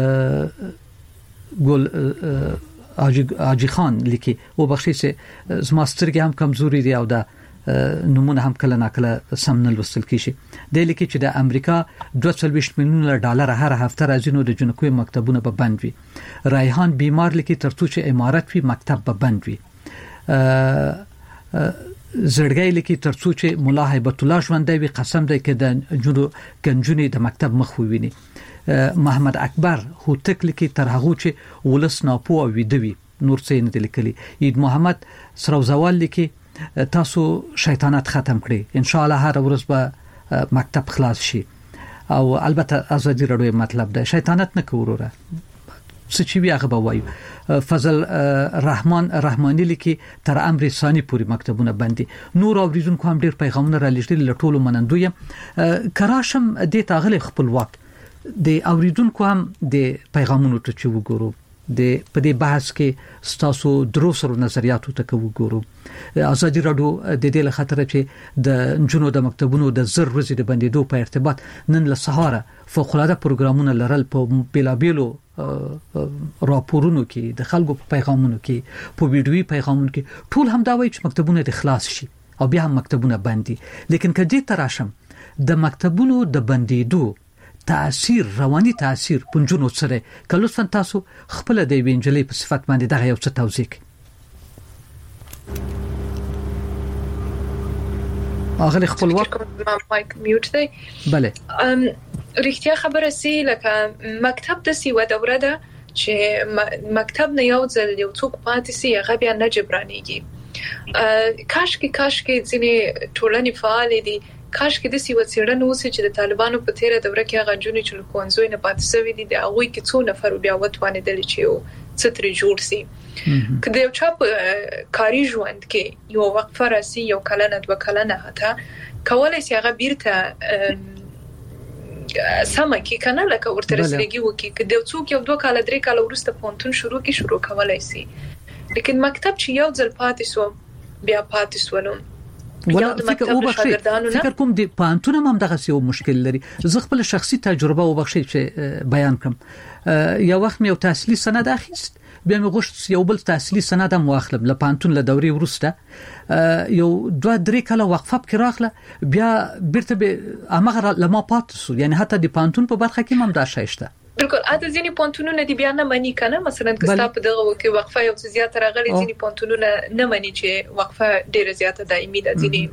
حاجی خان لیکي او بخشي چې زماسترګي هم کمزوري دي او د نمونه هم کله ناکله سم نه لوستل کیږي د لیکي چې د امریکا 240 میلیون ډالر هر هفته راځي نو د جنکوي مکتبونه به بند وي رایحان بیمار لیکي ترڅو چې امارت وي مکتب به بند وي زړګي لیکي ترڅو چې مولا هیبت الله ژوندۍ وي قسم دی چې د جنونو د مکتب مخ وویني محمد اکبر هوتک لیکي تر هغه چې ولس ناپو او ویدوي نور څه نه لیکلي اید محمد سروزوال لیکي تاسو شیطانت ختم کړئ ان شاء الله هر ورځ به مکتب خلاص شي او البته ازادي رادیو مطلب ده شیطانت نه کوروره څه چې بیا غو وایو فضل رحمان رحمانی لیکي تر امر ثاني پوری مکتبونه بندي نور اوریدونکو هم ډیر پیغامونه را لېږل لټول منندوی کراشم د تاغل خپل وخت د اوریدونکو هم د پیغامونو ته چې وګورو د په دې بحث کې ستاسو دروسر نظریاتو ته وګورو ازادي رادیو د دې له خاطر چې د جنونو د مکتبونو د زر ورځې د بندیدو په ارتباط نن له سهار فوق العاده پروګرامونه لرل په بیلابیلو راپورونو کې د خلکو په پیغامونو کې په ویډیوي پیغامونو کې ټول هم دا وایي چې مکتبونه د خلاص شي او بیا هم مکتبونه بندي لیکن کدی تراشم د مکتبونو د بندیدو تاثیر رواني تاثیر پنځونو سره کله څنګه تاسو خپل د وینجلې په صفت باندې دغه یو څه توضیح اغه خپل وخت مایک میوټ دی bale رښتیا خبره سي لکه مکتب د سی و دوره ده چې مکتب نه یو ځل یو څوک پاتې سي هغه بیا نه جبرانيږي کاش کې ځینې ټولنې فعال دي کاش کې د سی وڅېړنو اوسې چې د طالبانو په تیره دوره کې هغه جونې چې لکونځوي نه پاتې شوی دي د هغه کې څو نفر بیا وتوانه دي چې یو ستري جوړ سي کله یو چا په کاری ژوند کې یو وقفه راسي یو کلنه دوه کلنه هتا کولای شي هغه بیرته سم کې کنه لکه ورته رسېږي وکي کله څوک یو دوه کال درې کال ورسته پونتون شروع کولای شي لیکن مکتب چې یو ځل پاتې سو بیا پاتې سولم ولا فکر کوم د پانتون هم دغه یو مشکل لري زه خپل شخصي تجربه وبخښي چې بیان کوم یو وخت مې یو تحصیلي سند اخیست بیا مې غوښت یو بل تحصیلي سند هم واخلم له پانتون له دورې ورسته یو دوه درې کله وقفه کې راغله بیا بیرته به امغه لما پاتسو یعنی حتی د پانتون په برخه کې هم دا شایسته بالکل اته ځینی پونتونونه دی بیا نه منی کنه مثلا کستا په دغه وکي وقفه یو څه زیات راغلي ځینی پونتونونه نه منی چې وقفه ډیره زیاته دایمي ده ځینی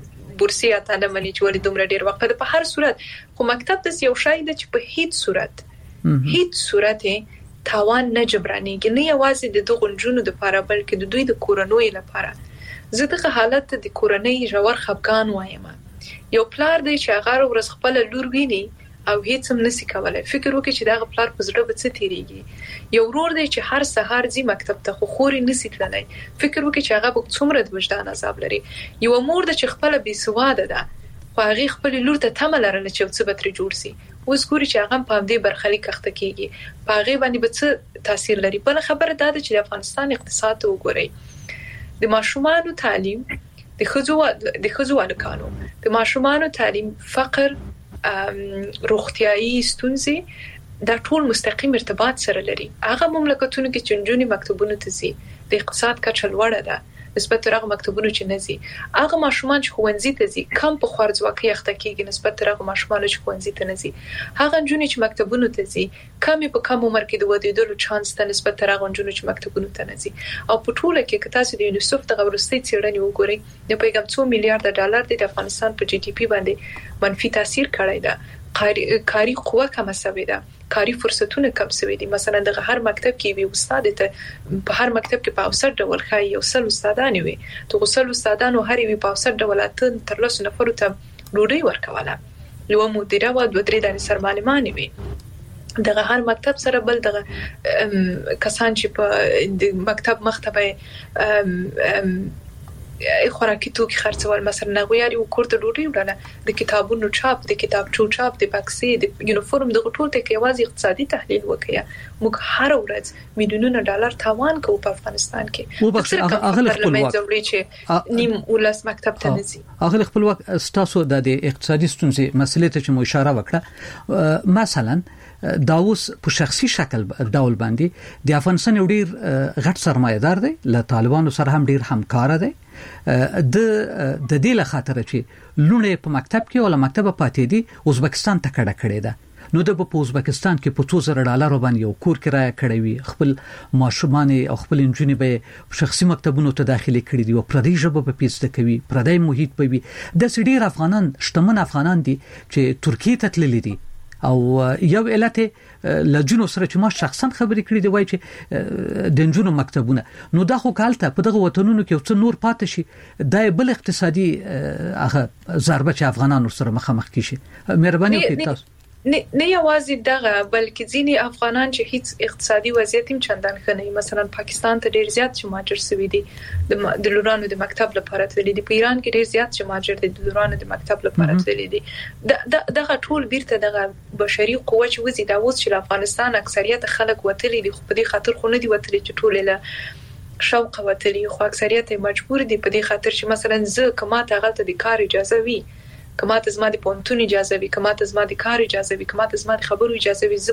بورسي اتانه منی چې ولې دومره ډیر وخت په هر صورت خو مکتب د یو شای د چې په هیڅ صورت تاوان نه جبرانېږي نه یوازې د دغه جنونو د لپاره بلکې د دوی د کورنوي لپاره زه دغه حالت د کورنۍ جوړ خفقان وایم یو پلار دی چې هغه ورځ خپل لور ویني او هیڅ هم نسی کولای فکر وکړي چې دا پلار په زړه به څه تیریږي یو ورور دی چې هر سهار ځي مکتب ته خو خوري نسی تللی فکر وکړي چې هغه به څومره د وجدان عذاب لري یو مور دی چې خپل بي سواده ده خو هغه خپل لور ته تمه لرله چې څه به تر جوړ سي اوس ګوري چې هغه په دې برخلیک اخته کیږي په هغه باندې به څه تاثیر لري بل خبره ده چې د افغانستان اقتصاد وګورئ د ماشومانو تعلیم د خزو الکانو د ماشومانو تعلیم فقر روغتيایي ستونزې دا ټول مستقیم ارتباط سره لري هغه مملکتونو کې چې جنونی مکتبونو ته ځي د اقتصاد کچه لوړه ده نسبت هغه مکتبونو چې نه ځي هغه ماشومان چې ښوونځي ته ځي کم په خوارځواکۍ اخته کیږي نسبت هغه ماشومان چې ښوونځي ته نه ځي هغه جنونی چې مکتبونو ته ځي کم په کم عمر کې د ودیدلو چانس ته نسبت هغه جنونی چې مکتبونو ته نه ځي او په ټوله کې که تاسو د یونیسف د غوړستي څېړنې وګورئ د پیغام 2 میلیارډ ډالر د افغانستان په جی ډي پی باندې منفي تاثیر کړی ده کاری قوه کم شوې ده کاری فرصتونه کم شوي دي مثلا د هر مکتب کې وي استاد ته په هر مکتب کې په اوسط ډول خای یو سل استادان وي ته غسل استادانو هر وی په اوسط ډول تر لاسو نفر ته ډوډۍ ورکواله یو مدیره و دوه درې دانې سرمعلمان وي دغه هر مکتب سره بل دغه کسان چې په د مکتب مختبه خوراکي توکي خرڅول مثلا نغویاري او کوړه ډوډۍ وړاله د کتابونو چاپ د کتابچو چاپ د بکسې د یونیفورم د ټول ته کې یوازې اقتصادي تحلیل وکړي موږ هر ورځ میلیونونه ډالر تاوان کوو په افغانستان کې او بخښ اغل خپلواک چې نیم ولس مکتب ته نزي اغل خپلواک ستاسو د اقتصادي ستونزې مسلې ته چې مو اشاره وکړه مثلا دا اوس په شخصي شکل ډول باندې د افغانستان یو ډیر غټ سرمایه‌دار دی له طالبانو سره هم ډیر همکار دی د دې له خاطر چې لونه په مکتب کې ولا مکتب پاتې دي ازبکستان ته کړه ده نو د په ازبکستان کې په 2000 ډالر باندې یو کور کرایه کړی وي خپل ماشومان او خپل انجونی به شخصي مکتبونو ته داخلي کړی دي او پردي ژبه په پیسته کوي پردي محیط په وي د سړي افغانان شتمن افغانان دي چې ترکیه ته تللي دي او یو علت لجنو سره چې ما شخصا خبرې کړې دی وای چې د جنونو مکتبونه نو دا خو کالته په دغه وطنونو کې څو نور پاتې شي د بل اقتصادي هغه ضربه چې افغانانو سره مخامخ کیشي مهرباني وکړئ تاسو نه یوازې دغه بلکې ځینی افغانان چې هیڅ اقتصادي وضعیت هم چندان ښه نه مثلا پاکستان ته ډیر زیات چې ماجر سوي دي د لورانو د مکتب لپاره تللي دي په ایران کې ډیر زیات چې ماجر دي د لورانو د مکتب لپاره تللي دي دغه ټول بیرته دغه بشري قوه چې وزي دا اوس چې افغانستان اکثریت خلک وتلي دي خو په دې خاطر خو نه دي وتلي چې ټول له شوق وتلي خو اکثریت مجبور دي په دې خاطر چې مثلا زه کماته غلطه د کار اجازه وي کماته زما د پونتون اجازه وي کماته زما د کار اجازه وي کماته زما د خبرو اجازه وي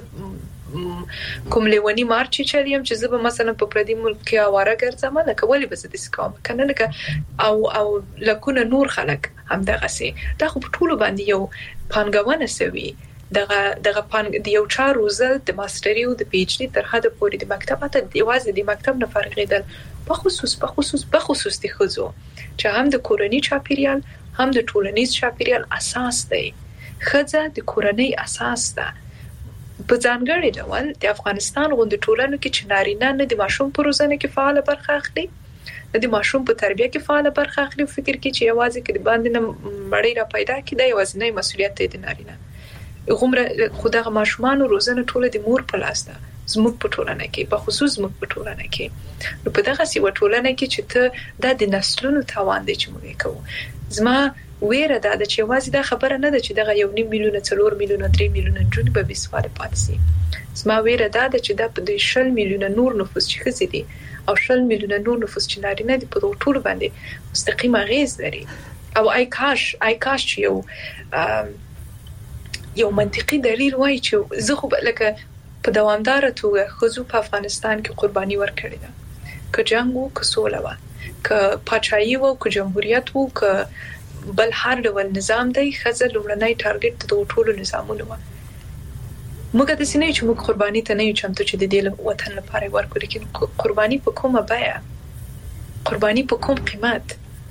کوم لیونی مارچ چلیم چې زه به مثلا په پردي ملک کې اواره ګرځم نه کولای به زه د سکام کنه لکه او لکونه نور خلک هم دغه سي دا خو په ټولو باندې یو پانګونه سوي دغه پانګ د یو 4 روزه د ماستری او د پی ایچ ډي تر حد پورې د مکتب ته یوازې د مکتب نه فرغیدل په خصوص د خزو چې هم د کورنۍ چاپیریال هم د ټولنیز چاپیریال اساس دی خزه د کورنۍ اساس ده په ځانګړي ډول د افغانستان غوند ټولنو کې چې نارینه نه د ماشوم په روزنه کې فعال برخه اخلي د ماشوم په تربیه کې فعال برخه اخلي فکر کې چې یوازې کې د باندې نه مړی را پیدا کړي د یوازې نه مسولیت دی د نارینه غومره خدای ماشومان روزنه ټوله د مور په لاس ده زموږ په ټولنه کې په خصوص زموږ په ټولنه کې نو په دغه سی و ټولنه کې چې ته د نسلونو تاوان دی چې موږ کوو زما ویره ده چې وازي دا خبره نه ده چې دغه 1.5 میلیون 4 میلیون 3 میلیون جون به بسواله پاتې سي زما ویره ده چې دا په 10 میلیون نور نفوس چې خزي دي او 10 میلیون نور نفوس چې نارینه دي په ټول باندې مستقیم غیز لري او آی کاش چې یو منطقي دلیل وای چې زه خو لکه په دوامدار توګه خزو په افغانستان کې قرباني ورکړې ده که جنگ وو که سوله وو که پاچاهي وو که جمهوریت وو که بل هر ډول نظام دی خزه لومړنی ټارګټ د ټولو نظامونو و موږ د سینې چې موږ قرباني ته نه یو چمتو چې د دې وطن لپاره ورکړو لیکن قرباني په کومه بیه قرباني په کوم قیمت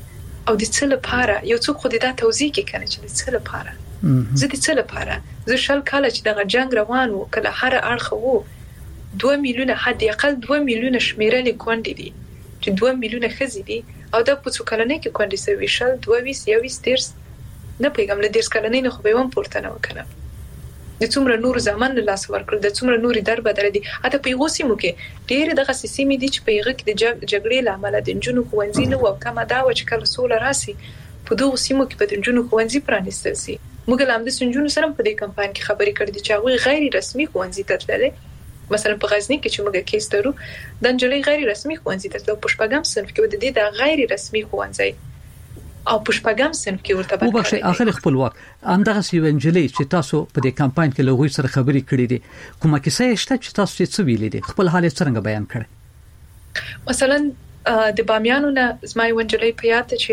او د څه لپاره یو څوک خو دا توضیح کوي کنه چې د څه لپاره زه د څه لپاره زه شل کال چې دغه جنگ روان وو کله هر اړخ وو 2 میلیونه حد اقل 2 میلیونه شمیرلې کونډې دي چې 2 میلیونه خزي دي او دا په څو کلنې کې کونډې سوي شل 22 23 نه پیغام له 10 کلنې نه خو به هم پورته نه وکړه د څومره نور ځمن لاس ورکړل د څومره نوري در بدل دي اته په غوسیمو کې ډېر دغه سیمې دي چې په یغه کې د جګړې لامل د جنونو خوانزي نه او کما دا و چې کله سول راسي په دغه سیمو کې په جنونو خوانزي پرانیستل سي موږ لام د سنجونو سره په دې کمپاین کې خبرې کړې دي چې هغه غیر رسمي خوانزي تتللې مثلا په غزنی کې چې موږ کیس درو د انجلۍ غیر رسمي خوانزي تتلو په شپږم صنف کې د دې د غیر رسمي خوانزي او په شپږم صنف کې ورته او بخښه اخر خپلواک همدغه سی انجلۍ چې تاسو په دې کمپاین کې له غوي سره خبرې کړې دي کومه کیسه شته چې تاسو څه ویلې دي خپل حالت څنګه بیان کړئ مثلا د بامیانو نه زما انجلۍ په یاد چې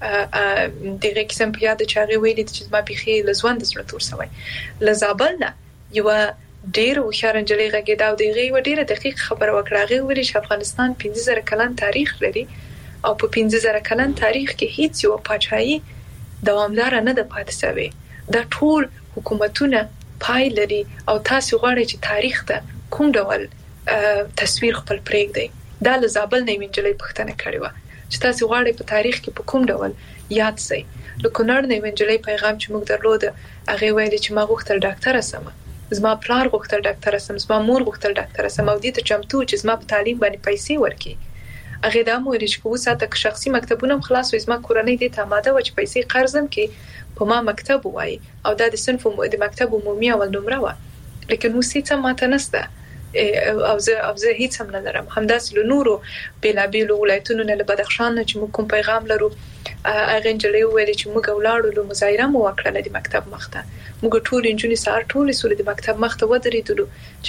دغه قسم په یاد چې هغه ویلي چې ما بيخي لزوند سره تور سوي لزابل نه یو ډېر وخیار انجلۍ غږیدا او دغه و ډېر دقیق خبره وکړه هغه ویلي چې افغانستان 15000 کلن تاریخ لري او په 15000 کلن تاریخ کې هیڅ یو پاچاهي دوامدار نه ده پاتې شوی دا ټول حکومتونه پای لري او تاسو غواړئ چې تاریخ ته کوم ډول تصویر خپل پرېږدئ دا له زابل نه وینځلې پښتنه کړې و چې تاسو غواړئ په تاریخ کې په کوم ډول یاد شئ له کونړ نه وینځلې پیغام چې موږ درلود هغه ویلي چې ما غوښتل ډاکټر اسم زما پلار غوښتل ډاکټر اسم زما مور غوښتل ډاکټر اسم او دې ته چمتو چې زما په تعلیم باندې پیسې ورکړي هغه د امر چې کوو ساته شخصي مکتبونه خلاص وي زما کورنۍ دې ته ماده و چې پیسې قرضم کې په ما مکتب وای او دا د صنف د مکتب عمومي اول نمره و لیکن وسې ته ماته نسته او زه هیڅ هم نه لرم همداس له نورو بلابل ولایتونو نه له بدخشان نه چې موږ کوم پیغام لرو هغه انجلۍ ویل چې موږ ولاړو له مظاهره مو وکړه د مکتب مخته موږ ټول انجونی سار ټول سولې د مکتب مخته ودرېدلو چې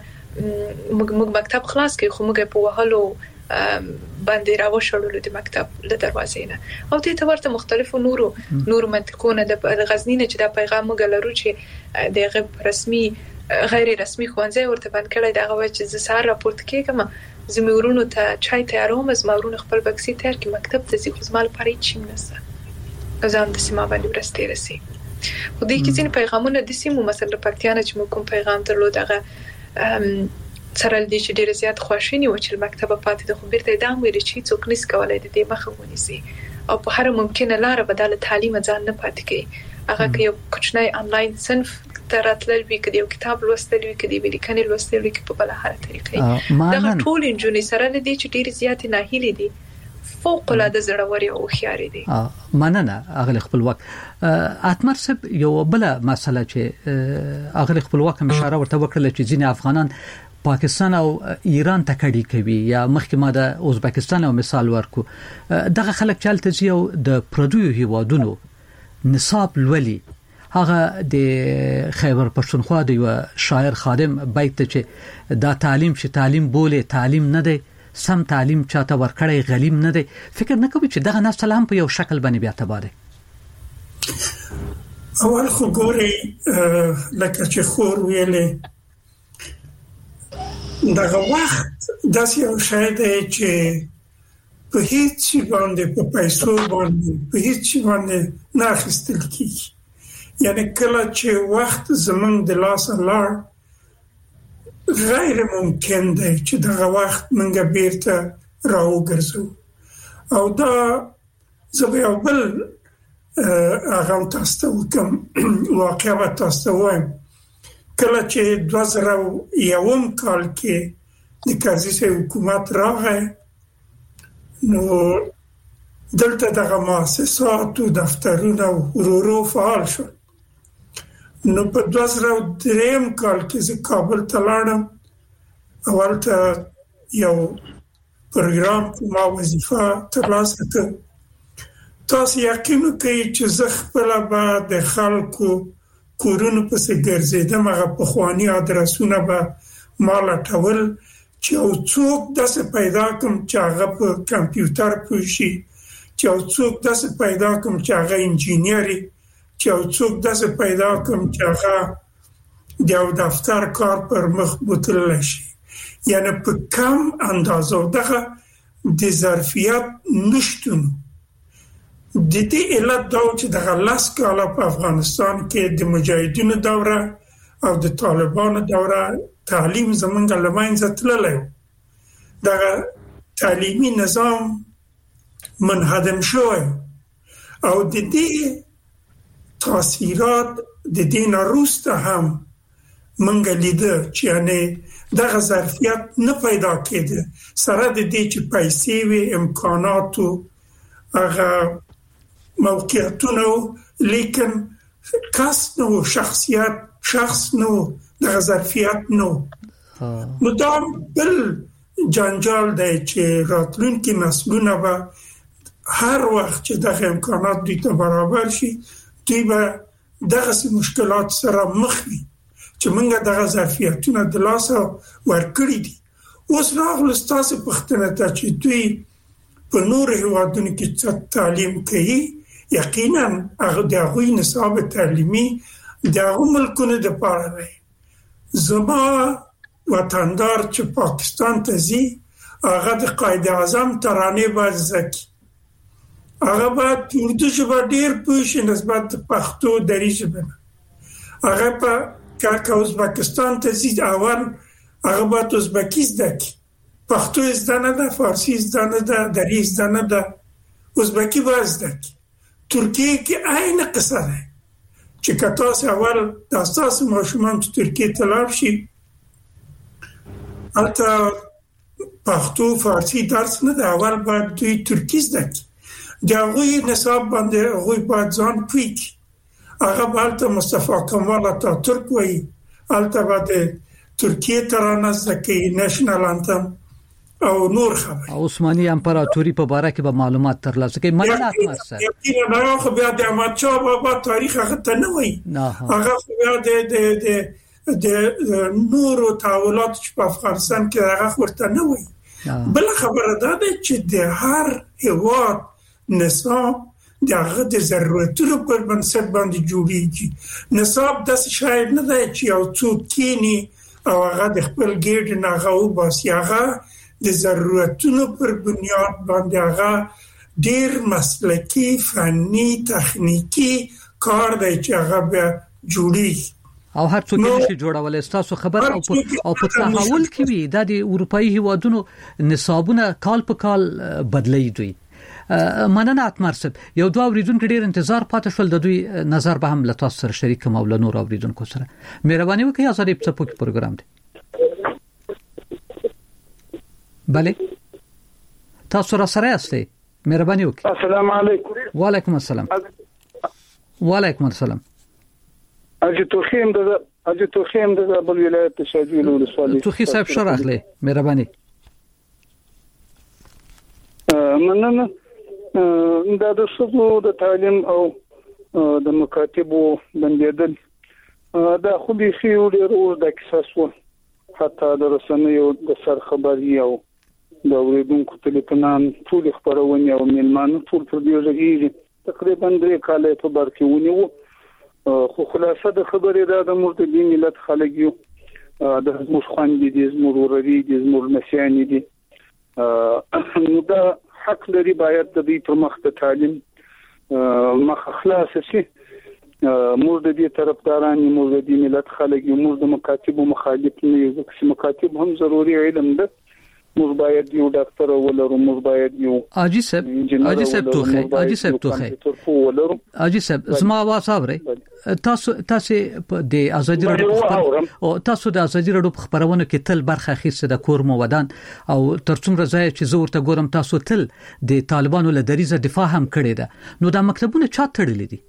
موږ مکتب خلاص کړو خو موږ په وهلو باندې راوښړل د مکتب له دروازې نه او دې ته ورته مختلفو نور منطقونه د غزنی نه چې دا پیغام موږ لرو چې د رسمي غیر رسمي خوانځي ورته باندې کړی دا غوښ چې زه سار راپورت کېږم زمورونو ته چای تیاروم زمورونو خپل بکسي تیار کې مکتب ته ځي خو زمال پاره چیم نسته ځان د سیمه باندې ورسته رسي خو دې کې ځین پیغامونه د سیمو مثلا پکتیانه چې کوم پیغام درلود هغه سره دې چې ډېر زیات خواشینی و چې مکتب پاتې د خو بیرته ادم ویل چې څوک نس کولای دې مخه ونیسي او په هر ممکنه لار بدل تعلیم ځان نه پاتې کی هغه کې یو کوچنی انلاین صنف تراتل وی کدی یو کتاب لوستل وی کدی ویل کنه لوستل وی په بل هر طریقې دا ټول انجونی سره دې چې ډېر زیات نه هیلې دي فوق العاده زړوري او خياري دي مننه اغل خپلواک اتمر سب یو بل مسله چې اغل خپلواک اشاره ورته وکړه چې ځینې افغانان پاکستان او ایران ته کډی کوي یا مخکې ما د ازبکستان او مثال ورکو دغه خلک چالت زی او د پردیو هیوادونو نصاب لولي هغه د خیبر پښتونخوا د یو شاعر خادم بیت چې دا تعلیم چې تعلیم بوله تعلیم نه دی سم تعلیم چاته ورکړی غلیم نه دی فکر نه کوي چې دغه نسل هم په یو شکل باندې بیا تباده اول خو ګوري لکه چې خور ویلې دغه وخت داسې یو شی دی چې په هیڅ باندې په پیسو باندې په هیڅ باندې نه اخیستل کیږي یعنی کله چې وخت زمونږ د لاس لار غیر ممکن دی چې دغه وخت منګه بیرته راوګرځو او دا زه یو بل هغه تاسو کوم واقعا تاسو وایم کله چې 2001 کال کې د کرزي حکومت راغی نو دلته دغه مؤسسات او دفترونه ورو فعال شول نو په 2003 کال کې زه کابل ته لاړم اولته یو پروګرام ما وظیفه ترلاسه کړ تاسو یقین کوئ چې زه خپل به د خلکو کورونو پسې ګرځیدم هغه په خواني ادرسونه به مال ټول چې او څوک داسې پیدا کوم چې هغه په کمپیوټر پوښي چې او څوک داسې پیدا کوم چې هغه انجینری چې او څوک داسې پیدا کوم چې هغه د دفتر کار پر مخ بوتل شي یعنی په کم اندازو دغه د ظرفیت نشټون د دې علت دا چې د غلاس کاله په افغانستان کې د مجاهدینو دوره او د طالبانو دوره تعلیم زمونږ لمنځه تللی دا تعلیمي نظام منهدم شوی او د دې تاثیرات د دین وروسته هم منګ لیده چې یعنی دغه ظرفیت نه پیدا کېده سره د دې چې پیسې وي امکاناتو هغه موقعیتونه لیکن کس نو شخص نو دغه ظرفیت نو مدام بل جنجال دی چې راتلونکي مسئولونه به هر وخت چې دغه امکانات دوی ته برابر شي دوی به دغه مشکلات سره مخ وي چې موږ دغه ظرفیتونه د لاسه ورکړي دي اوس راغله ستاسو پوښتنه ته چې دوی په نور هیوادونو کې تعلیم کوي یقینا هغه د هغوی نصاب تعلیمي د هغو ملکونو دپاره دی زما وطندار چې پاکستان ته ځي هغه د قائد اعظم ترانې باید زده کړي هغه باید اردو ژبه ډېر پوه شي نسبت د پښتو دري ژبې نه هغه په که ازبکستان ته ځي اول هغه باید ازبکي زده کړي پښتو زده نه ده فارسي زده نه ده دري زده نه ده ازبکي باید زده کړي ترکیه کې عین قصه ده چې که تاسو اول د تاسو ماشومان چې ترکیه ته لاړ شي هلته پښتو فارسي درس نه ده اول باید دوی ترکي زده کړي د هغوی نصاب باندې هغوی باید ځان پوه کړي هغه به هلته مصطفی کمال اتاتورک وایي هلته به د ترکیه ترانه زده کوي نیشنل انتم او نور خبرې عثماني امپراتوري په باره کې به معلومات ترلاسه کوي مننه احمد صاحب یقینا خو بیا د احمد شاه بابا تاریخ هغه ته نه وایي هغه خو بیا د نورو تحولات چې په افغانستان کې هغه ورته نه وایي بل خبره ده چې د هر هیواد نصاب دغه د ضرورتونو پر بنسټ باندې جوړیږي نصاب داسې شاید نه دی چې یو څوک کینی او هغه د خپل ګډ نه غو باسي هغه د ضرورتونو پر بنیاد باندې هغه ډیر مسلکی فني تخنیکی کار دی چې هغه به جوړیږي او هر څوک چې جوړول تاسو خبر او په تحول کې وي د اروپאי هیوادونو نصابونه کال په کال بدلي دوی مننه اتمر صاحب یو دوه اوریدونکو ډیر انتظار پاتې شول د دوی نظر به هم له تاسو سره شریک کوم او له نور اوریدونکو سره مهرباني وکړئ ازادي په څپو کې پروګرام دی بله تاسو را سره یاستئ مهرباني وکړئ السلام علیکم وعلیکم السلام وعلیکم السلام اجي توخیم د بل ولایت شاجویل ولسوالۍ توخی صاحب شرحله مهرباني مننه دا د څو د تعلیم او د مکاتبو بندیدل دا خو به خيو ډیر د احساسو حتی د رسنیو د سر خبري او د اوریدونکو ټلیفونان ټول خبرونه او میلمانو ټول پر دې ځای تقریبا 3 کاله په برکېونی وو خو خلاصه د خبرې دا د مرتدی ملت خلک یو د زموږ خوندې دي زموږ وروري دي زموږ نسيانې دي نو دا حق لري باید د دې پر مخ ته تعلیم مخ خلاص شي موږ د دې طرفداران موږ د دې ملت خلک یو موږ د مکاتب مخالف نه یو چې مکاتب هم ضروري علم ده موږ باید یو ډاکټر ولرو موږ باید یو اجي صاحب توخه اجي صاحب زما आवाज اوري تاسو د ازادي رادیو او تاسو د ازادي رادیو خبرونه کې تل برخه اخیسته د کور مو ودان او ترڅومره ځای چې زه ورته ګورم تاسو تل د طالبانو له دریزه دفاع هم کړی ده نو دا مکتبونه چا تړلې دي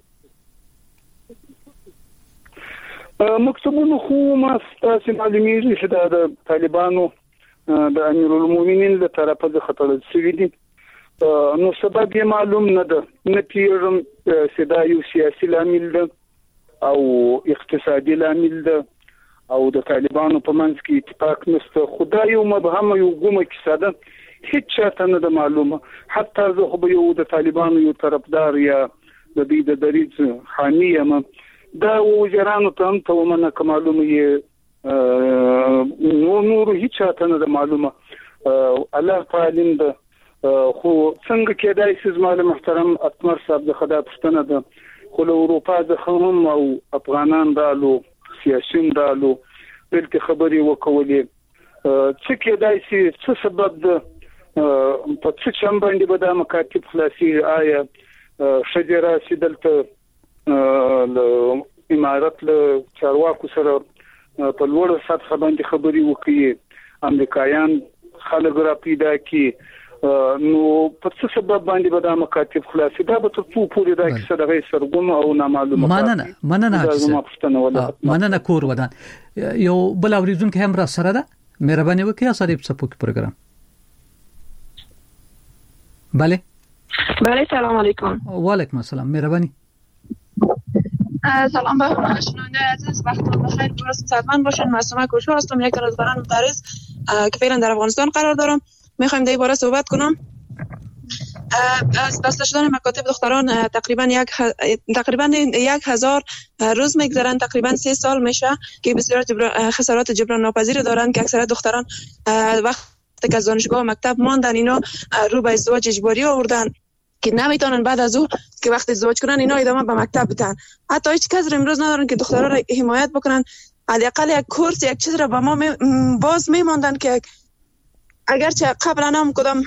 مکتبونه خو ما ستاسو معلومیږي چې د طالبانو د امیر المؤمنین له طرفه د خطر شوی دي نو سبب یې معلوم نه ده نه پیژم صدا یو سیاسي لامل ده او اقتصادي لامل ده او د طالبانو په منځ کې اتفاق نشته خدای یو مبهم یو ګومه کیسه ده هیڅ چاته نه معلومه حتی زه خو یو د طالبانو یو طرفدار یا د دې د دریځ حامی یم دا وزیرانو ته هم ته ومنه معلومه یې نور هیڅ چاته نه معلومه الله تعالی د خو څنګه کېدای شي زموږ محترم اتمر صاحب د خدای پښتنه ده خو له اروپا څخه هم او افغانان رالو سیاسيون رالو بلکې خبري وکولې څه کېدای شي څه سبب ده په څه چم باندې به د مکاتب خلاصي آیا شجره سیدلته امارت له چارواکو سره په لوړ سطح باندې خبري وکړي امریکایان خلک را پیدا کی نو په څه سبب باندې به د مکاتب خلاصي دا به څه پورې دا کیسه د سرګم او نامعلومه مننه کور ودان یو بل اوریدونکو هم را سره ده مهرباني وکړئ سره په سپوک پروګرام بله سلام علیکم و علیکم السلام مهربانی سلام به شنونده عزیز وقتتون بخیر درست صحتمند باشین معصومه کوشور هستم یک رزبران مدرس که فعلا در افغانستان قرار دارم میخوایم در این باره صحبت کنم از بسته شدن مکاتب دختران تقریبا 1000 روز میگذرن تقریبا 3 سال میشه که بسیار خسارات جبران ناپذیر دارن که اکثر دختران وقتی که از دانشگاه و مکتب ماندن اینا رو به ازدواج اجباری آوردن که نمیتونن بعد از او که وقتی ازدواج کنن اینا ادامه به مکتب بدن حتی هیچ کس امروز ندارن که دخترها را حمایت بکنن حداقل یک کورس یک چیز را به ما باز میماندن که اگرچه قبلا هم کدام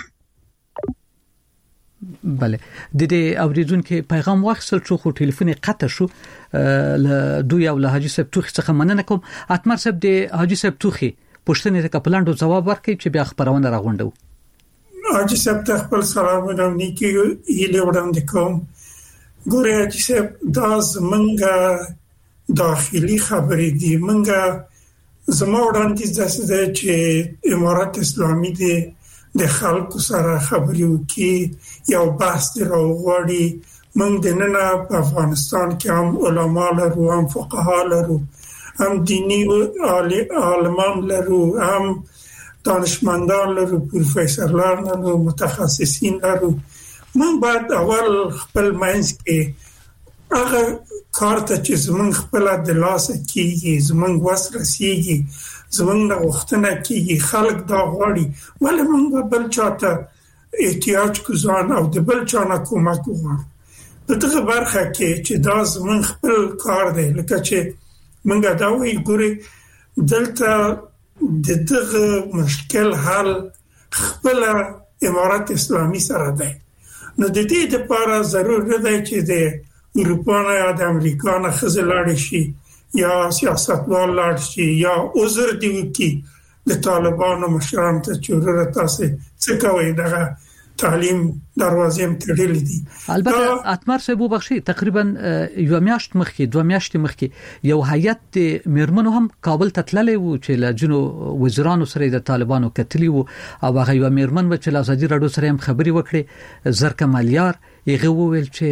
بله د دې اوریدونکو پیغام واخیستل خو ټلیفون قطع شو له دوی او له حاجی صاحب توخي څخه مننه کوم اتمر صاحب د حاجی صاحب توخي پښتنې ته کپلاندو جواب ورکړي چې بیا خبرونه راغونډو حاجی صاحب ته خپل سلام ودرنی کې یې وړاندې کوم ګوره حاجی صاحب دا زمونږه داخلي خبرې دي مونږه زموږ وړاندې ځکه چې امارات اسلامي دي د خلکو سره خبرې وکړي یو بحث راوړي موږ د نن په افغانستان کې هم علما لرو هم فقها لرو هم دینی عالمان لرو هم دانشمندان لرو پروفیسوران لرو متخصصین لرو موږ باید اول خپل منځ کې هغه کار ته چې زمونږ خپل د لاسه کېږي زمونږ وس رسیږي زمونږ غوښتنه کېږي خلک دا غواړي ولې موږ بل چاته احتیاج کوزان او د بل چا نه کومک وغواړو په دغه برخه کې چې دا زمونږ خپل کار دی لکه چې موږ دا وایي ګوري دلته د دغه مشکل حل خپل امارات اسلامي سره دی نو د دې لپاره ضروري دی چې د اروپا نه یا د امریکا نه خزلاړ شي یا سیاستوال لاړ شي یا عذر دی وکي د طالبانو مشران ته چورره تاسو څه کوي دغه تعلیم دروازې تړلې دي البته اتمر صاحب بخشي تقریبا یو میاشت مخکې 2 میاشتې مخکې یو هیئت میرمنو هم کابل ته تللی و چې له جنو وزیرانو سره د طالبانو کتلی و او هغه یو میرمن و چې له ازادي راډیو سره هم خبري وکړي زرکه مالیار یې وویل چې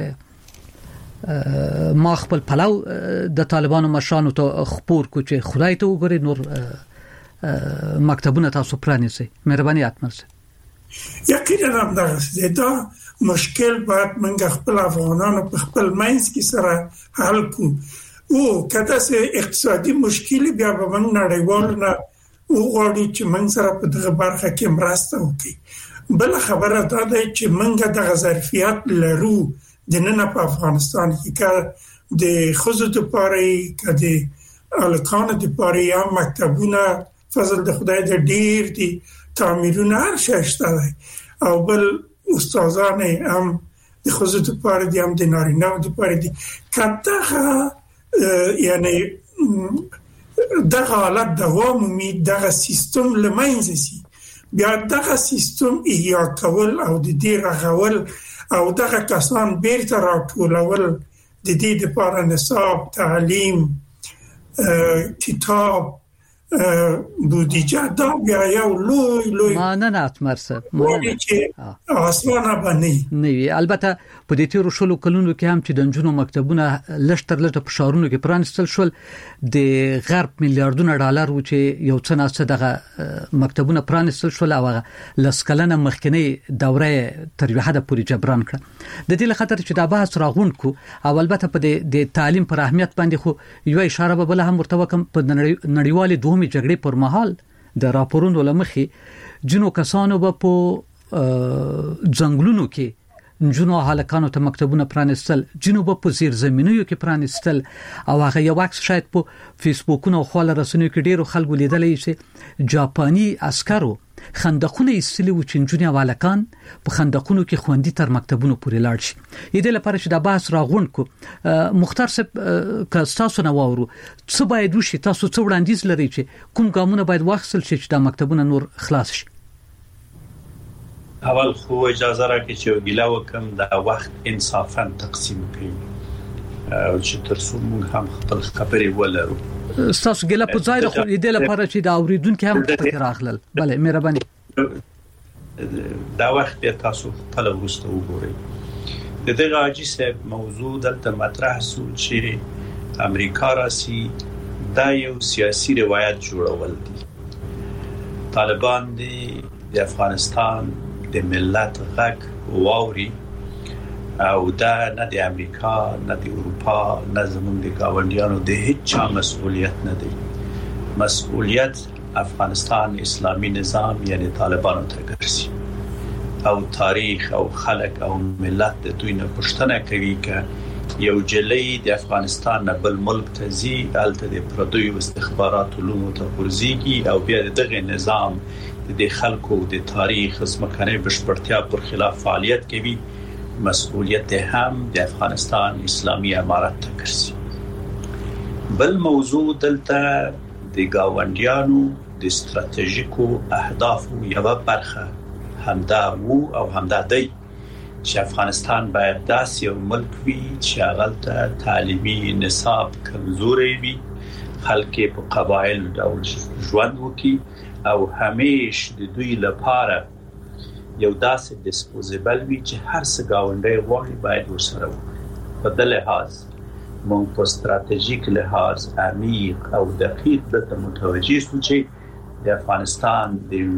ما خپل پلاو د طالبانو مشرانو ته خبر کو چې خدای ته وګوري نور مکتبونه تاسو پرانیسي مهرباني اتمر صاحب یقینا هم دا مشکل باید منګ خپل افغانانو په خپل منځ کې سره حل کو او کله چې اقتصادي مشکل بیا به موږ نړیوال نه وګورو چې موږ سره په دغه برخه کې مرسته وکړي بل خبره دا ده چې موږ د ظرفیت لرو د نن په افغانستان کې د خوځو د پاره کې د الکان د پاره یا مکتبونه فضل د خدای د ډیر دي تعمیرونه هر شته او بل استادان هم د خوځو د پاره دي هم د نارینه د پاره دي کته یعنی دغه حالت دوام می دغه سیستم لمنځه سي بیا دغه سیستم احیا کول او د دې رغول او دغه کسان بیرته راټولول د دې لپاره نصاب تعلیم کتاب بودجه دا بیا یو لوی نه اتمر صاحب اسانه باندې نه البته په دې تیرو شلو کلونو کې هم چې د جنونو مکتبونه لشتر لټه په شهرونو کې پرانستل شول د غرب میلیارډونه ډالر و چې یو څه نه دغه مکتبونه پرانستل شول او لسکلنه مخکنی دوره تر یو حد پورې جبران کړ د دې لخاطر چې دا بحث راغون کو او البته په د تعلیم پر اهمیت باندې خو یو اشاره به بل هم ورته وکم په نړیوالې دومې جګړې پر مهال د راپورونو لمخې جنو کسانو په ځنګلونو کې نجونو هلکانو ته مکتبونه پرانستل، جنوب په زیر زمینیو کې پرانستل، او هغه یو عکس شاید په فیسبوکونو او خپل رسنیو کې ډیرو خلکو لیدلې چې جاپاني عسکرو خندقونه ایستلي و چې نجونې او هلکان په خندقونو کې خوندي تر مکتبونو پورې لاړ شي. دې لپاره چې دا بحث راغونډ کو مختار صاحب که تاسو نه واورو څه باید وشي، تاسو څه وړاندیز لرئ چې کوم ګامونه باید واخیستل شي چې دا مکتبونه نور خلاص شي؟ اول خو اجازه راکړئ چې ګیلا وکم دا وخت انصافا تقسیم کړئ او چې ترڅو موږ هم خپل خبرې ولرو. تاسو ګیلا په ځای خو دې لپاره چې دا اوریدونکو هم پکې راغلل. بله مهرباني. دا وخت به تاسو خپل ورسته وګورئ. د دغه حاجی صاحب موضوع دلته مطرح شو چې امریکا راسي دا یو سیاسي روایت جوړول دي. طالبان دي د افغانستان د ملت غږ واوري او دا نه د امریکا نه د اروپا نه زموږ د گاونډیانو د هیڅ چا مسؤلیت نه دی. مسؤلیت افغانستان اسلامی نظام یعنی طالبانو ته ګرځي او تاریخ او خلق او ملت د دوی نه پوښتنه کوي چې یو جلې د افغانستان نه بل ملک ته ځي، الته د پردیو استخباراتو لونو ته ورځيږي او بیا دغه نظام د خلکو د تاریخ زمکنه بشپړتیا پر خلاف فعالیت کوي. مسؤلیت هم د افغانستان اسلامی امارت ته ګرځي. بل موضوع دلته د گاونډیانو د ستراتیژیکو اهدافو یو برخه همدا وو او همدا دی چې افغانستان باید داسې یو ملک وي چې هغه تعلیمي نصاب کمزوري وي، خلک په قبایل ډول ژوند وکړي او همیشه د دوی لپاره یو داسې ډیسپوزیبل وي چې هر څه گاونډي غواړي باید ورسره وي. په دې لحاظ موږ په ستراتیژیک لحاظ عمیق او دقیق د متوجه شو چې د افغانستان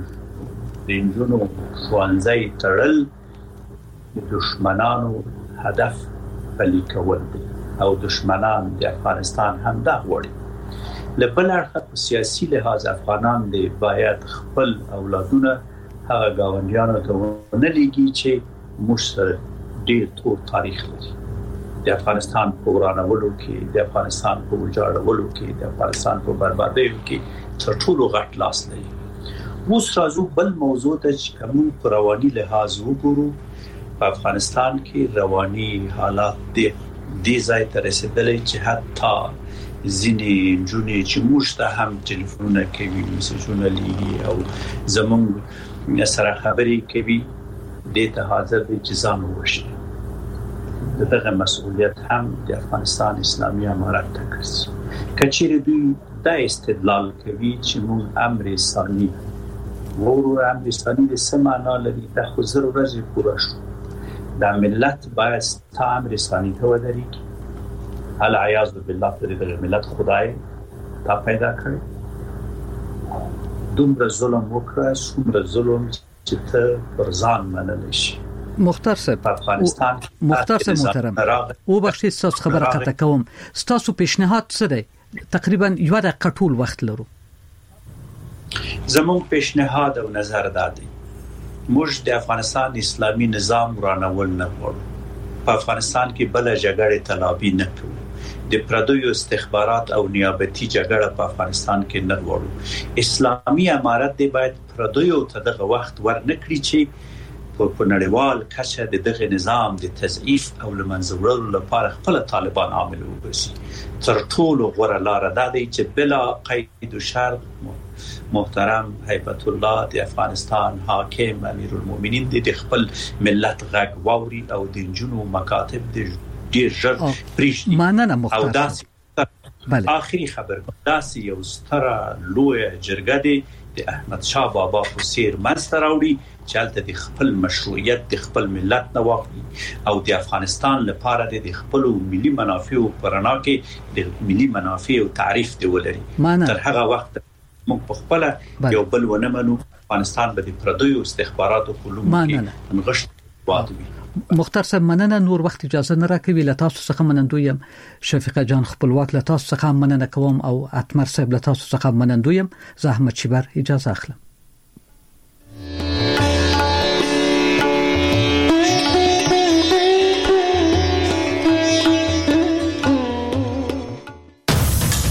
د انجونو ښوونځي تړل د دشمنانو هدف پلي کول دي او دشمنان د افغانستان هم دا غواړي. لبل اړخ په سیاسي لحاظ افغانان دی باید خپل اولادونه هغه گاونډیانو ته ونه لګي چې موږ سره ډېر تور تاریخ لري. د افغانستان په ورانولو کې، د افغانستان په وجاړولو کې، د افغانستان په بربادیو کې تر ټولو غټ لاس لري. اوس راځو بل موضوع ته چې کوم په رواني لحاظ وګورو. په افغانستان کې رواني حالات دې ځای ته رسیدلې چې حتی ځینې جونې چې موږ ته هم ټلیفونونه کوي، میسجونه لیږي او زموږ سره خبرې کوي، دې ته حاضر دي چې ځان ووژني. دغه مسؤلیت هم د افغانستان اسلامي امارت ته ګرځي. که چیرې دوی دا استدلال کوي چې موږ امر ثاني وورو، امر ثاني د څه معنا لري؟ دا خو زر ورځې پوره شو، دا ملت باید تا امر ثاني ته ودرېږي. العیاذ بالله دغه ملت خدای تا پیدا کړی، دومره ظلم وکړه، څومره ظلم چې ته پر ځان منل شي. مختار صاحب افغانستان محترم او بخښي تاسو خبره قطع کوم. تاسو پیشنهاد څه دی؟ تقریبا یو دقیقه ټول وخت لرو. زموږ پیشنهاد او نظر دادی موږ د افغانستان اسلامی نظام رانول نه غواړو. په افغانستان کې بل جګړه طلبي نه کوو. د پردیو استخبارات او نیابتي جګړه په افغانستان کې نه غواړو. اسلامي امارت دی باید پردیو ته دغه وخت ورنکړي چې په نړیوال کچه دغه نظام د تضعیف او لمنځه وړلو لپاره خپل طالبان عامل وګرځي. تر ټولو غوره لار ده چې بلا قید و شرط محترم هیبت الله د افغانستان حاکم امیر المؤمنین د خپل ملت غږ واوري او د جنو مکاتب د ډیر ژر پریشتي. مننه مختار. او داسې آخري خبر داسې یو ستره لوی جرګه دی د احمد شاه بابا په څیر منځته راوړي چې هلته د خپل مشروعیت د خپل ملت نه واخلي او د افغانستان لپاره د خپل ملي منافعو پرنا کې د ملي منافع او تعریف دی ولري. تر هغه وخت موږ په خپل یو بل ونه منو. افغانستان به د پردیو استخباراتو په لوم کې نغښت وادوي. مختار صاحب مننه. نور وخت اجازه نه راکوي. له تاسو څخه منندویم. شفیقه جان خپلواک له تاسو څخه مننه کوم او اتمر صاحب له تاسو څخه منندویم. زه احمد شبر اجازه اخلم.